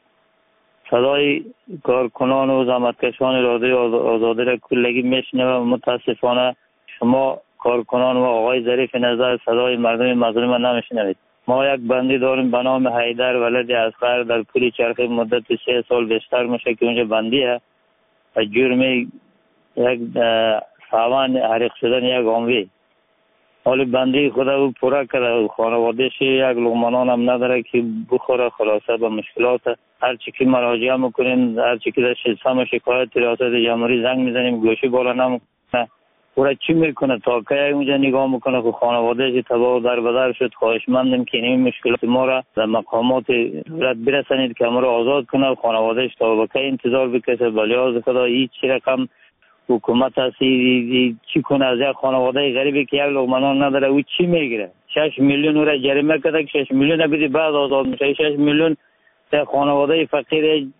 صدای کارکنان و زحمتکشان رادیو آزادی را کلگی میشنوم. متاسفانه شما کارکنان و آقای ظریف نظر صدای مردم مظلوم نمیشنوید. ما یک بندی داریم به نام حیدر ولد اصغر در پل چرخی مدت سه سال بیشتر میشه که اونجا بندیه و جرم یک سامان حریق شدن یک آنوی. حال بنده خود او پورا کرده، خانوادهش یک لقمه هم نداره که بخوره. خلاصه به مشکلات هر چی که مراجعه میکنیم، هر چی که در سیستم شکایت ریاست جمهوری زنگ میزنیم گوشی بالا نمیکنه. پورا چی میکنه تا که اونجا نگاه میکنه که خانوادهش تباه در بدر شد. خواهشمندم که این مشکلات ما را در مقامات دولت برسانید که ما را آزاد کنه. خانوادهش تا به که انتظار بکشه. بلیاز خدا هیچ رقم حکومت هستی چی کنه از یک خانواده غریبی که یک لقمه نان نداره او چی میگیره؟ شش میلیون او را جریمه کرده که شش میلیون بدی بعد آزاد میشه. شش میلیون تا خانواده فقیر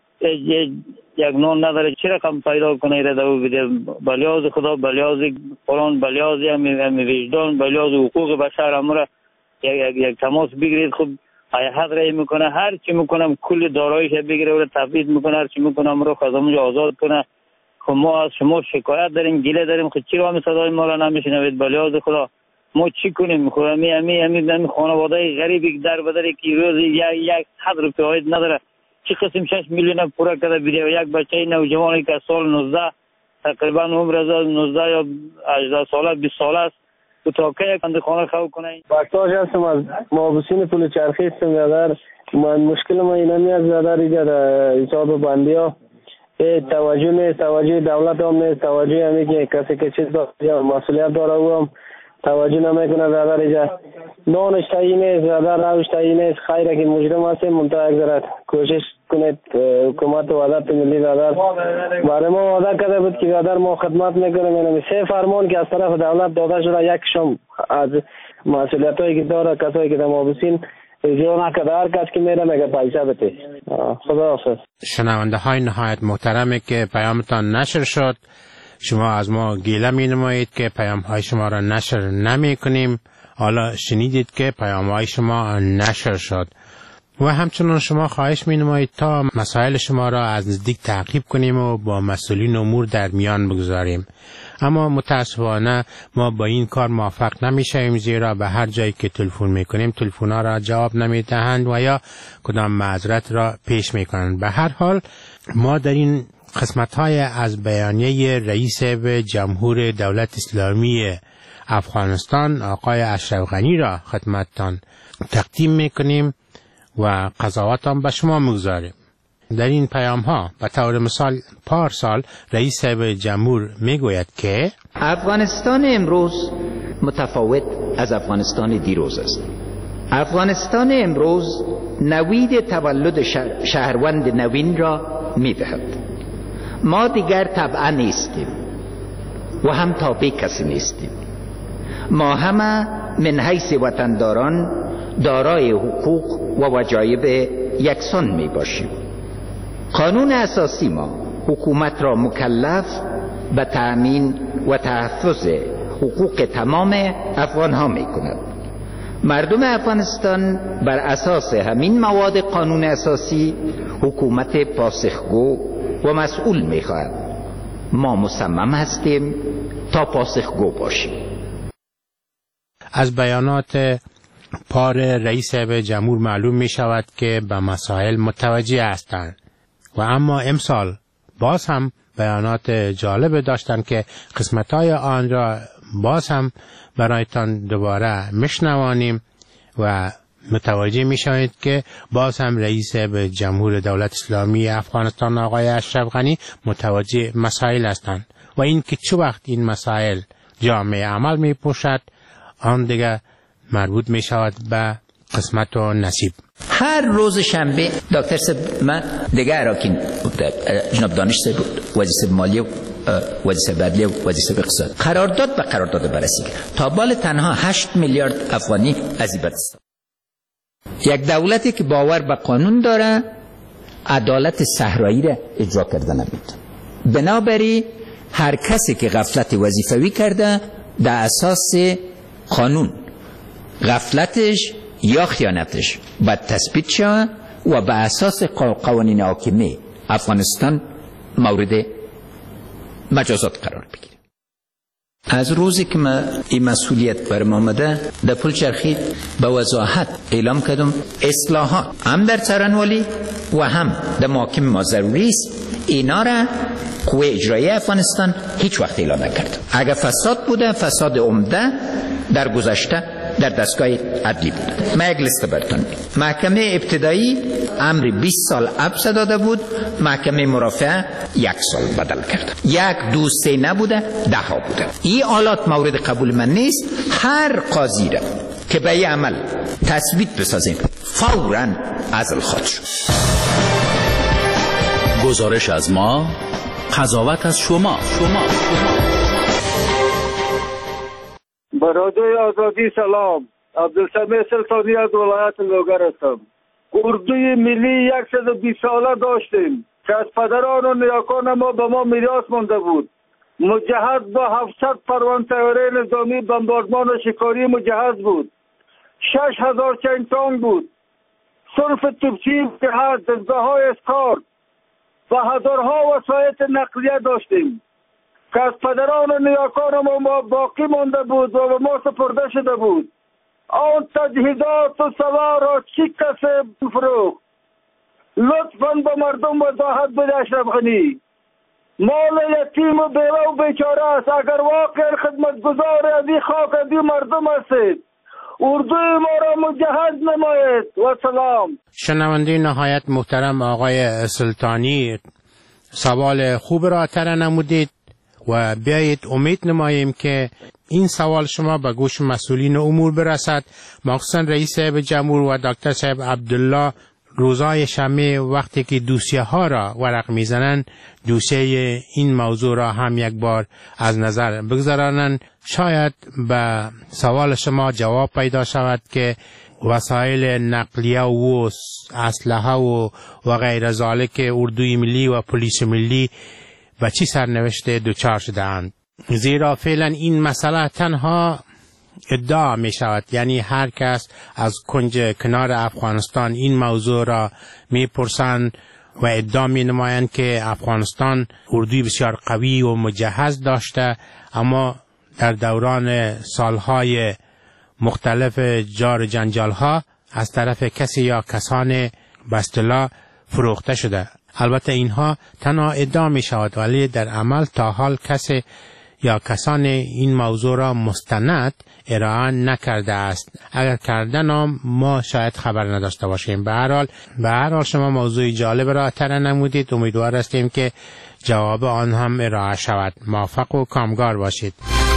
یک نان نداره چی رقم پیدا کنه ایره دو بده؟ بلیاز خدا، بلیاز قرآن، بلیاز وجدان، بلیاز حقوق بشر امور یک یک تماس بگیرید. خب حد رای میکنه، هر چی میکنم کل داراییش بگیره و تفویض میکنه، هر چی میکنم رو خدامت آزاد کنه. خب ما از شما شکایت داریم، گله داریم، خب چرا هم صدای ما را نمیشنوید؟ بلیاز خدا ما چی کنیم؟ خب امی امی امی امی خانواده غریبی در بدره که روز یک یک صد روپیه عاید نداره چی قسم شش میلیون پورا کرده بده و یک بچه نوجوانی که سال نوزده تقریبا عمر از نوزده یا هجده ساله بیست ساله است تو تا که کند خانه خو کنه. بکتاج هستم از محبوسین پل چرخی هستم. یادر من مشکل ما اینا میاد یادر ایجا در حساب بندی ها توجه نیست، توجه دولت هم نیست، توجه همی که کسی که چیز داره مسئولیت داره او هم توجه نمیکنه. زیادر ایجا نانش تایی نیست، زیادر روش تایی نیست. خیره که مجرم هستیم منطقه یک ذرات کوشش کنید حکومت و وزارت ملی زیادر برای ما وعده کرده بود که زیادر ما خدمت میکنیم. یعنی سه فرمان که از طرف دولت داده شده یکشم از مسئولیت هایی که داره کسایی که در محبوسین اجرا نکرده، هر کس که میره میگه پیسه بده. خدا حافظ. شنونده های نهایت محترمه که پیامتان نشر شد، شما از ما گیله می نمایید که پیام های شما را نشر نمی کنیم. حالا شنیدید که پیام های شما نشر شد و همچنان شما خواهش می نمایید تا مسائل شما را از نزدیک تعقیب کنیم و با مسئولین امور در میان بگذاریم. اما متاسفانه ما با این کار موفق نمیشیم، زیرا به هر جایی که تلفن میکنیم تلفن‌ها را جواب نمیدهند و یا کدام معذرت را پیش میکنند. به هر حال ما در این قسمت‌های از بیانیه رئیس جمهور دولت اسلامی افغانستان آقای اشرف غنی را خدمتتان تقدیم میکنیم و قضاوتان به شما میگذاریم. در این پیام ها به طور مثال پارسال رئیس جمهور میگوید که افغانستان امروز متفاوت از افغانستان دیروز است. افغانستان امروز نوید تولد شهروند نوین را میدهد. ما دیگر تبعه نیستیم و هم تابع کسی نیستیم. ما همه من حیث وطنداران دارای حقوق و وجایب یکسان می باشیم. قانون اساسی ما حکومت را مکلف به تأمین و تحفظ حقوق تمام افغان ها می کند. مردم افغانستان بر اساس همین مواد قانون اساسی حکومت پاسخگو و مسئول می خواهد. ما مصمم هستیم تا پاسخگو باشیم. از بیانات پار رئیس جمهور معلوم می شود که به مسائل متوجه هستند و اما امسال باز هم بیانات جالب داشتند که قسمت‌های آن را باز هم برایتان دوباره میشنوانیم و متوجه میشوید که باز هم رئیس جمهور دولت اسلامی افغانستان آقای اشرف غنی متوجه مسائل هستند و این که چه وقت این مسائل جامعه عمل میپوشد آن دیگه مربوط می شود به قسمت و نصیب. هر روز شنبه دکتر صاحب من دیگه اراکین جناب دانش صاحب وزیر مالی و وزیر بدلی و وزیر اقتصاد قرارداد به قرارداد بررسی کرد تا بال تنها هشت میلیارد افغانی از بدستان. یک دولتی که باور به قانون داره عدالت صحرایی را اجرا کرده نمید. بنابراین هر کسی که غفلت وظیفوی کرده در اساس قانون غفلتش یا خیانتش باید تثبیت شود و به اساس قوانین حاکمه افغانستان مورد مجازات قرار بگیره. از روزی که ما این مسئولیت برم آمده در پل چرخی به وضاحت اعلام کردم اصلاحات هم در څارنوالي و هم در محاکم ما ضروری است. اینا را قوه اجرایی افغانستان هیچ وقت اعلام نکرد. اگر فساد بوده فساد عمده در گذشته در دستگاه عدلی بود. من یک لیست براتون میگم. محکمه ابتدایی امر بیست سال حبس داده بود، محکمه مرافعه یک سال بدل کرد. یک دو سه نبوده، ده ها بوده. این حالات مورد قبول من نیست. هر قاضی را که به این عمل تثبیت بسازیم فوراً عزل خواهد شد. گزارش از ما، قضاوت از شما. شما با رادیوی آزادی سلام. عبدالسمیع سلطانی از ولایت لوگر هستم. اردوی ملی صد و بیست ساله داشتیم که از پدران و نیاکان ما به ما میراث مانده بود. مجهز با هفتصد پروان طیاره نظامی بمباردمان و شکاری مجهز بود. شش هزار چنگ تانک بود. صرف توپچی جهاز، دستگاه‌های اسکار و هزارها وسایط نقلیه داشتیم که از پدران و نیاکان ما باقی مانده بود و به ما سپرده شده بود. آن تجهیزات و سوار را چی کسی فروخت؟ لطفاً به مردم وضاحت بده اشرف غنی. مال یتیم و بیوه و بیچاره است. اگر واقعا خدمتگزار از این خاک از این مردم هستید، اردوی ما را مجهز نمایید. و سلام. شنونده نهایت محترم آقای سلطانی، سوال خوب را طرح نمودید و بیایید امید نماییم که این سوال شما به گوش مسئولین امور برسد، مخصوصا رئیس صاحب جمهور و دکتر صاحب عبدالله روزای شنبه وقتی که دوسیه ها را ورق میزنند دوسیه این موضوع را هم یک بار از نظر بگذارانند. شاید به سوال شما جواب پیدا شود که وسایل نقلیه و اسلحه و و غیر ذالک اردوی ملی و پلیس ملی به چی سرنوشت دچار شده‌اند. زیرا فعلا این مسئله تنها ادعا می شود، یعنی هر کس از کنج کنار افغانستان این موضوع را می پرسند و ادعا می نمایند که افغانستان اردوی بسیار قوی و مجهز داشته، اما در دوران سالهای مختلف جار جنجال ها از طرف کسی یا کسان به اصطلاح فروخته شده. البته اینها تنها ادعا می شود، ولی در عمل تا حال کسی یا کسان این موضوع را مستند ارائه نکرده است. اگر کردن ما شاید خبر نداشته باشیم. به هر حال به هر حال شما موضوع جالب را طرح نمودید. امیدوار هستیم که جواب آن هم ارائه شود. موفق و کامگار باشید.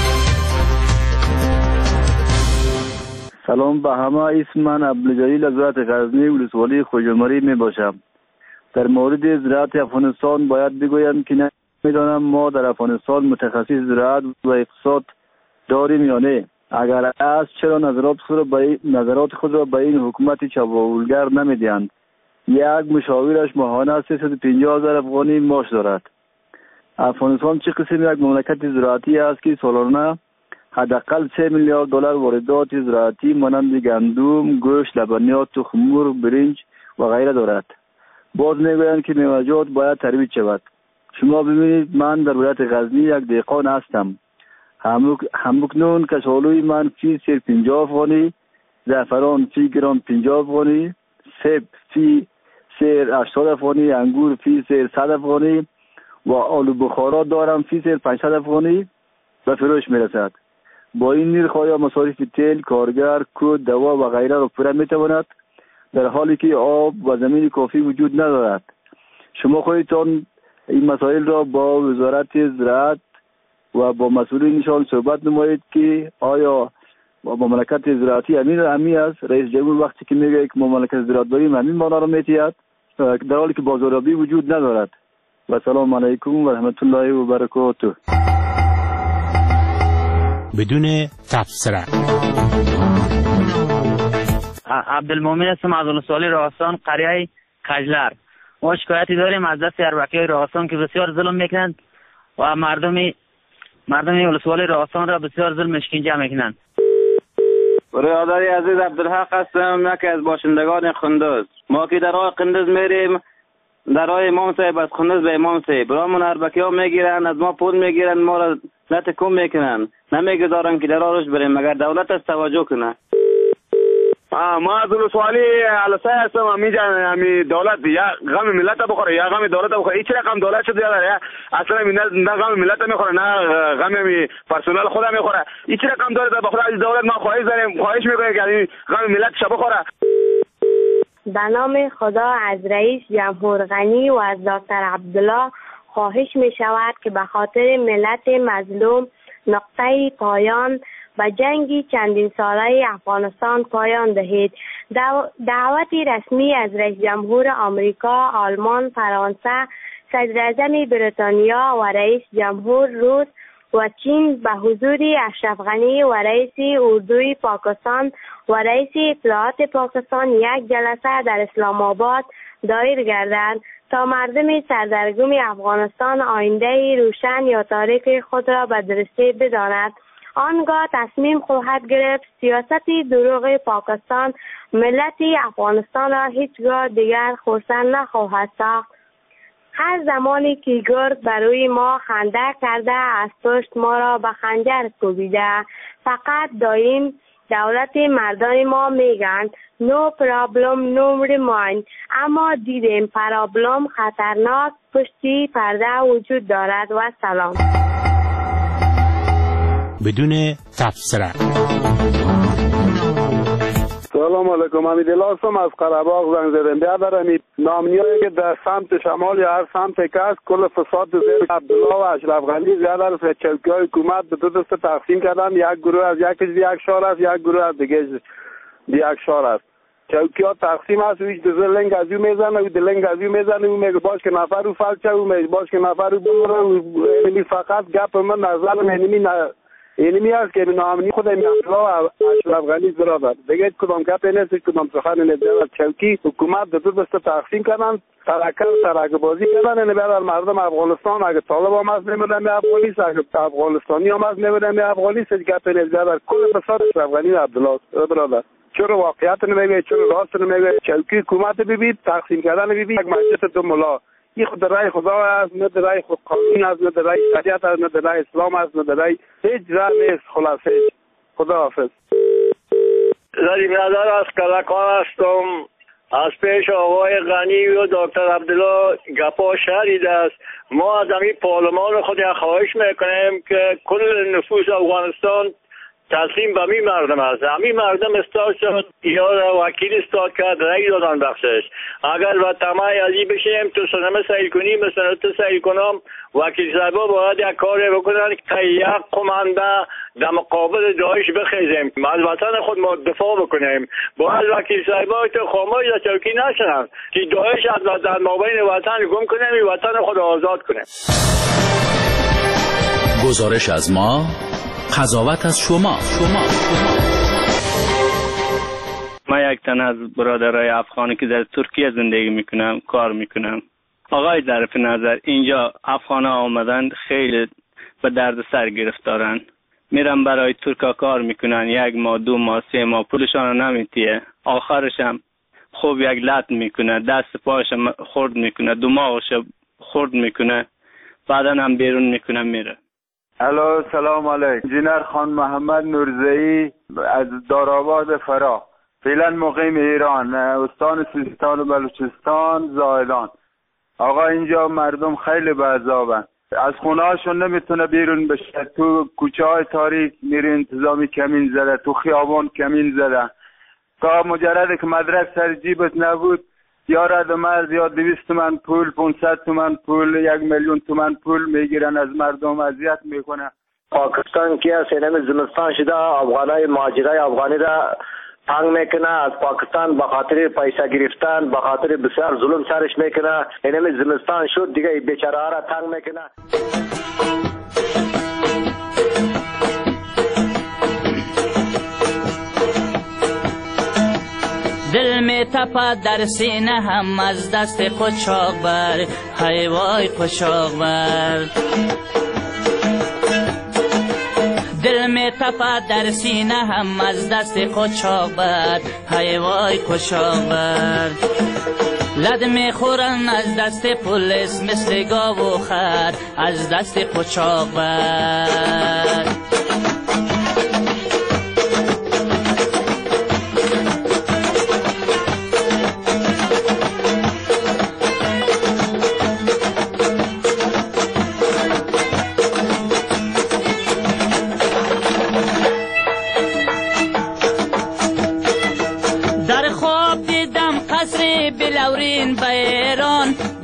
سلام به همه. اسم من عبدالجلیل از ولایت غزنی ولسوالی خوجمری می باشم. در مورد زراعت افغانستان باید بگویم که نه میدانم ما در افغانستان متخصص زراعت و اقتصاد داریم یا نه. اگر است چرا نظرات خود را به نظرات خود را به این حکومت چاپاولگر نمیدهند؟ یک مشاورش ماهانه سیصد و پنجاه هزار افغانی معاش دارد. افغانستان چه قسم یک مملکت زراعتی است که سالانه حداقل سه میلیارد دلار واردات زراعتی مانند گندم، گوشت، لبنیات، تخم مرغ، برنج و غیره دارد. باز میگویند که میوه‌جات باید ترویج شود. شما ببینید من در ولایت غزنی یک دهقان هستم. همکنون کشالوی من فی سیر پنجاه افغانی، زعفران فی گرم پنجاه افغانی، سیب فی سیر هشتاد افغانی، انگور فی سیر صد افغانی و آلو بخارا دارم فی سیر پانصد افغانی به فروش میرسد. با این نرخ آیا مصارف تیل، کارگر، کود، دوا و غیره را پوره میتواند در حالی که آب و زمین کافی وجود ندارد؟ شما خودتان این مسائل را با وزارت زراعت و با مسئولینشان صحبت نمایید که آیا مملکت زراعتی امین امی است. رئیس جمهور وقتی که میگه که مملکت زراعت داریم امین مانا را میتید در حالی که بازاریابی وجود ندارد. و سلام علیکم و رحمت الله و برکاته. بدون تفسیر. عبدالمومن هستم از ولسوالی راستان قریه کجلر. ما شکایتی داریم از دست اربکی راستان که بسیار ظلم میکنند و مردمی مردمی ولسوالی راستان را بسیار ظلم اشکنجه میکنند. برادری عزیز عبدالحق هستم، یکی از باشندگان قندوز. ما که در راه قندوز میریم، در راه امام صاحب از قندوز به امام صاحب برامون اربکی ها میگیرن، از ما پول میگیرن، ما را نتکون میکنن، نمیگذارن که در راه روش بریم مگر دولت از توجه کنه. ما از ولسوالی علسای هستم. امی جان امی دولت یا غم ملت بخوره یا غم دولت بخوره. هیچ رقم دولت شده داره. اصلا نه غم ملت میخوره نه غم امی پرسنل خودم میخوره. هیچ رقم دولت بخوره. از دولت ما خواهش داریم، خواهش میکنیم که غم ملت شب بخوره. به نام خدا از رئیس جمهور غنی و از دکتر عبدالله خواهش می شود که به خاطر ملت مظلوم نقطه پایان به جنگی چندین ساله افغانستان پایان دهید. دعوتی رسمی از رئیس جمهور آمریکا، آلمان، فرانسه، صدر اعظم بریتانیا و رئیس جمهور روس و چین به حضور اشرف غنی و رئیس اردوی پاکستان و رئیس اطلاعات پاکستان یک جلسه در اسلام آباد دایر گردند تا مردم سردرگم افغانستان آینده روشن یا تاریک خود را به درستی بداند. آنگاه تصمیم خواهد گرفت سیاست دروغ پاکستان ملت افغانستان را هیچگاه دیگر خرسند نخواهد ساخت. هر زمانی که گرد برای ما خنده کرده از پشت ما را به خنجر کوبیده، فقط دایم دولت مردان ما میگن نو پرابلم نو ریمایند، اما دیدیم پرابلم خطرناک پشتی پرده وجود دارد. و سلام. بدون تفسیر. سلام علیکم. حمید هستم از قره‌باغ زنگ زدم. بیادر نامنیایی که در سمت شمال یا هر سمت که است کل فساد زیر عبدالله و اشرف غنی زیاده است. چوکی‌های حکومت به دو دسته تقسیم کردن. یک گروه از یک یک شهر است، یک گروه از دیگه یک شهر است. چوکی‌ها تقسیم است. هیچ دو لنگ از او میزنه و دو لنگ از او میزنه. او میگه باش که نفر رو فلچه و میگه باش که نفر رو بمونه. اینمی فقط گپ من نظر اینمی نه اینمی است که نامنی خود عبدالله و اشرف غنی برادر دیگه کدام گپ نیست، کدام سخن نیست. چوکی حکومت دو دسته تقسیم کردن، ترکه ترک بازی کردن. یعنی برای مردم افغانستان اگه طالب هم از نمیدن می افغانیست، اگه افغانستانی هم از نمیدن می افغانیست، گپ نیست. برای کل فساد اشرف غنی و عبدالله برادر. چرا واقعیت نمیگه، چرا راست نمیگه. چوکی حکومت ببین، تقسیم کردن ببین. یک مجلس دو ملا، این خود رای خدا است، نه رای خود قانون است، نه رای شریعت است، نه رای اسلام است، نه رای هیچ رای نیست. خلاصه خدا حافظ. زدی برادر از کلکان هستم. از پیش آقای غنی و دکتر عبدالله گپا شدید است. ما از همین پارلمان خود خواهش میکنیم که کل نفوس افغانستان تسلیم به می مردم است. همین مردم استاد شد یا وکیل استاد کرد رای دادن بخشش. اگر و تمای ازی بشیم تو سنمه سعی کنی مثلا تو سعی کنم وکیل صاحبا باید یک کاری بکنن که یک قمانده در مقابل داعش بخیزیم، از وطن خود ما دفاع بکنیم. باید وکیل صاحبا تو خاموش در چوکی نشنن که داعش از در مابین وطن گم کنیم و وطن خود آزاد کنیم. گزارش از ما، قضاوت از شما. شما من یک تن از برادرای افغانی که در ترکیه زندگی میکنم کار میکنم. آقای ظرف نظر، اینجا افغانا آمدن خیلی به درد سر گرفتارن. میرن برای ترکا کار میکنن، یک ماه دو ماه سه ماه پولشان نمیتیه. آخرشم خوب یک لط میکنه، دست پاشم خورد میکنه، دماغش خورد میکنه، بعدا هم بیرون میکنه میره. الو سلام علیکم. انجینر خان محمد نورزئی از دارآباد فرا، فعلا مقیم ایران، استان سیستان و بلوچستان، زاهدان. آقا اینجا مردم خیلی به عذابن، از خونه هاشون نمیتونه بیرون بشه. تو کوچه های تاریک میره انتظامی کمین زده، تو خیابان کمین زده. تا مجرد که مدرک سر جیبت نبود یا رد مرز یا دویست تومن پول، پونصد تومن پول، یک میلیون تومن پول میگیرن از مردم، اذیت میکنه. پاکستان که سینم زمستان شده افغانای مهاجرای افغانی را تنگ میکنه. از پاکستان به خاطر پیسه گرفتن، به خاطر بسیار ظلم سرش میکنه. اینم زمستان شد دیگه بیچاره ها را تنگ میکنه. دل می تپد در سینه هم از دست خود چاق بر، های وای قشاق بر. دل می تپد در سینه هم از دست خود چاق بر، های وای قشاق بر. لد می خورن از دست پولیس مثل گاو و خر، از دست قشاق بر.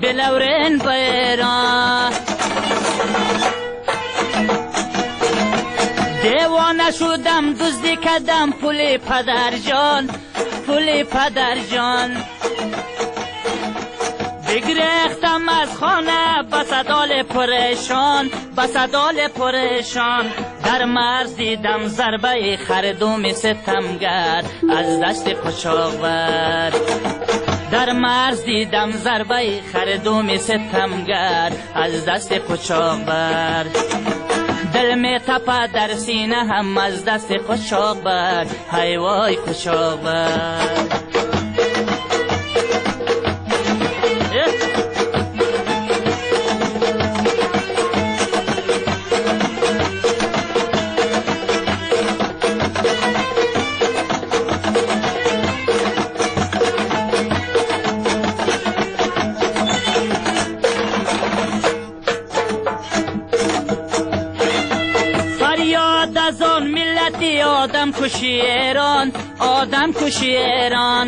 بلورن بیران دیوانه شدم دزدی کردم پول پدر جان پول پدر جان بگریختم از خانه بسدال پریشان بسدال پریشان در مرز دیدم ضربه خردوم ستمگر از دست قاچاقبر در مرز دیدم ضربه خردوم ستمگر از دست قاچاقبر دل می تپه در سینه هم از دست قاچاقبر های وای قاچاقبر آدم کشی ایران آدم کشی ایران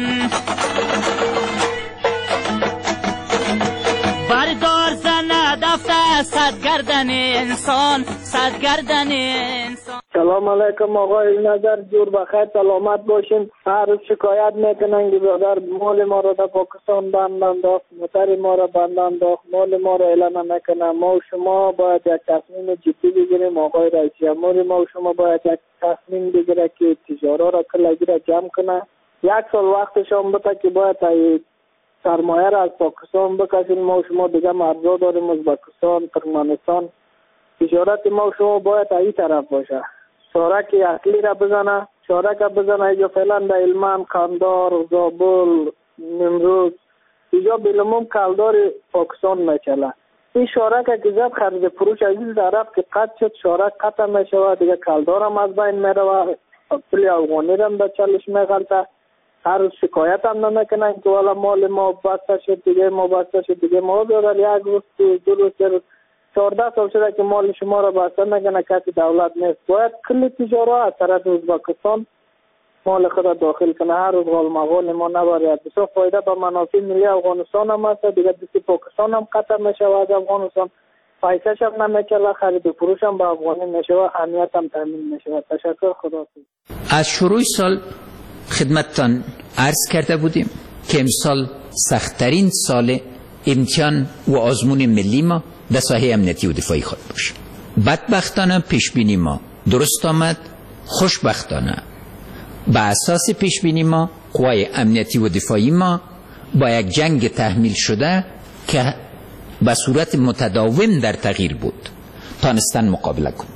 بردار زنه دفته صد گردن انسان صد گردن انسان. سلام علیکم آقای نظر جور بخیر سلامت باشین. هر روز شکایت میکنن که برادر مال ما را در پاکستان بند انداخت موتر ما را بند انداخت مال ما را اعلان نکنه. ما و شما باید یک تصمیم جدی بگیریم. آقای رئیس جمهور ما و شما باید یک تصمیم بگیره که تجارت را کلگی را جمع کنه. یک سال وقتش هم بده که باید سرمایه را از پاکستان بکشیم. ما و شما دیگه مرزا داریم ازبکستان ترکمنستان. تجارت ما و شما باید این طرف باشه. شارک اصلی را بزنه شارک را بزنه اینجا فعلا در علمان قندار زابل نمروز اینجا بلموم کلدار پاکستان میچله. این شارک که زد خرید فروش از این طرف که قطع شد شارک قطع میشود دیگه کلدار هم از بین میره پلی افغانی را هم در چلش میغلطه. هر روز شکایت هم نمیکنن که والا مال ما بسته شد دیگه ما بسته شد دیگه ما بیادر یک روز دو روز سه روز چهارده سال شده که مال شما را بسته نکنه کسی دولت نیست. باید کل تجارت از طرف ازبکستان مال خود داخل کنه. هر روز غال مغال ما نباید بسیار فایده به منافع ملی افغانستان هم هست دیگه دستی پاکستان هم قطع میشه و از افغانستان پیسش هم نمیچله خرید و فروش هم به افغانی میشه و امنیت هم تامین میشه. تشکر خدا. از شروع سال خدمتتان عرض کرده بودیم که امسال سخت‌ترین سال امتحان و آزمون ملی ما در ساحه امنیتی و دفاعی خود باشه. بدبختانه پیشبینی ما درست آمد. خوشبختانه به اساس پیشبینی ما قوای امنیتی و دفاعی ما با یک جنگ تحمیل شده که به صورت متداوم در تغییر بود تانستن مقابله کن.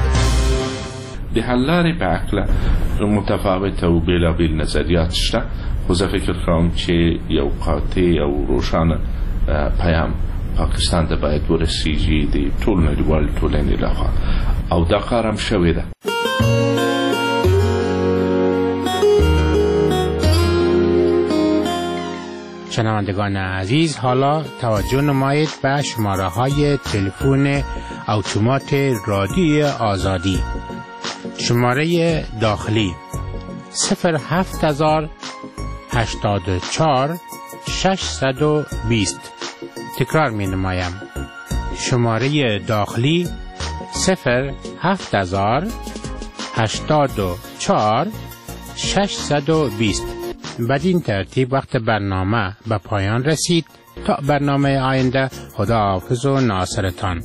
د حل لارې په عقله متفاوته او بېلابېل نظریات شته خو زه فکر کوم چې یو قاطع او روښانه پیام پاکستان ته باید ورسیږي د ټول نړیوال ټولنې لخوا او دا کار هم شوی ده. شنوندگان عزیز حالا توجه نمایید به شماره های تلفن اتومات رادیوی آزادی. شماره داخلی صفر هفت هزار هشتاد و چهار ششصد و بیست. تکرار می نمایم. شماره داخلی صفر هفت هزار هشتاد و چهار ششصد و بیست. بدین ترتیب وقت برنامه به پایان رسید. تا برنامه آینده خدا حافظ و ناصرتان.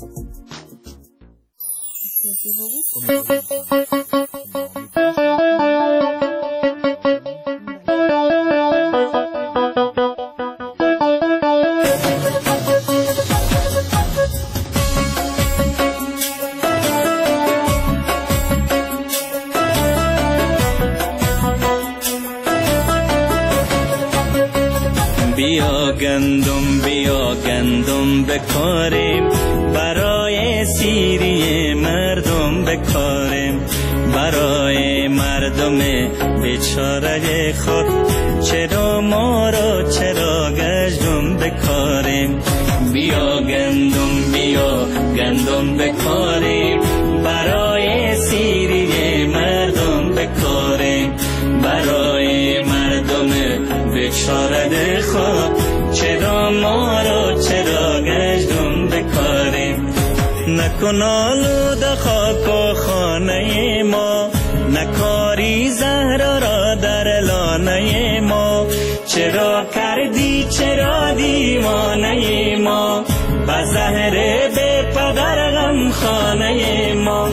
بیا گندم بیا گندم بکاریم برای سیری مردم بکاریم برای مردم بیچاره خود چرا ما را چرا گندم بکاریم بیا گندم بیا گندم بکاریم برای سیری مردم بکاریم برای مردم بیچاره خود چرا ما را چرا نکن آلود خاک و خانه ما، نکاری زهرا را در لانه ما. چرا کردی چرا دیوانه ما، با زهر بی پدر غم خانه ما.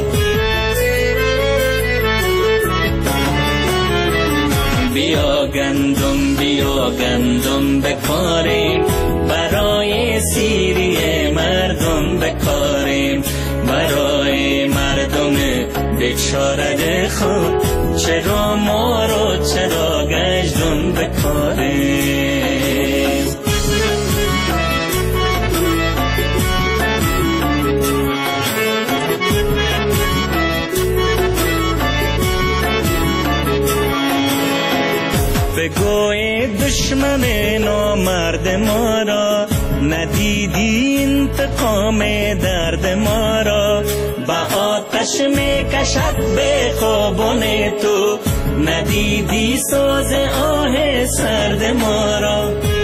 بیا گندم بیا گندم بکاریم، برای سیری مردم بکاریم، برای مردم بیچاره خود. چرا ما رو چرا گشتم بکاریم. بگوی دشمن نامرد ما را، ندیدی انتقام درد ما را. با آتش می کشد به خوابان تو، ندیدی سوز آه سرد ما را.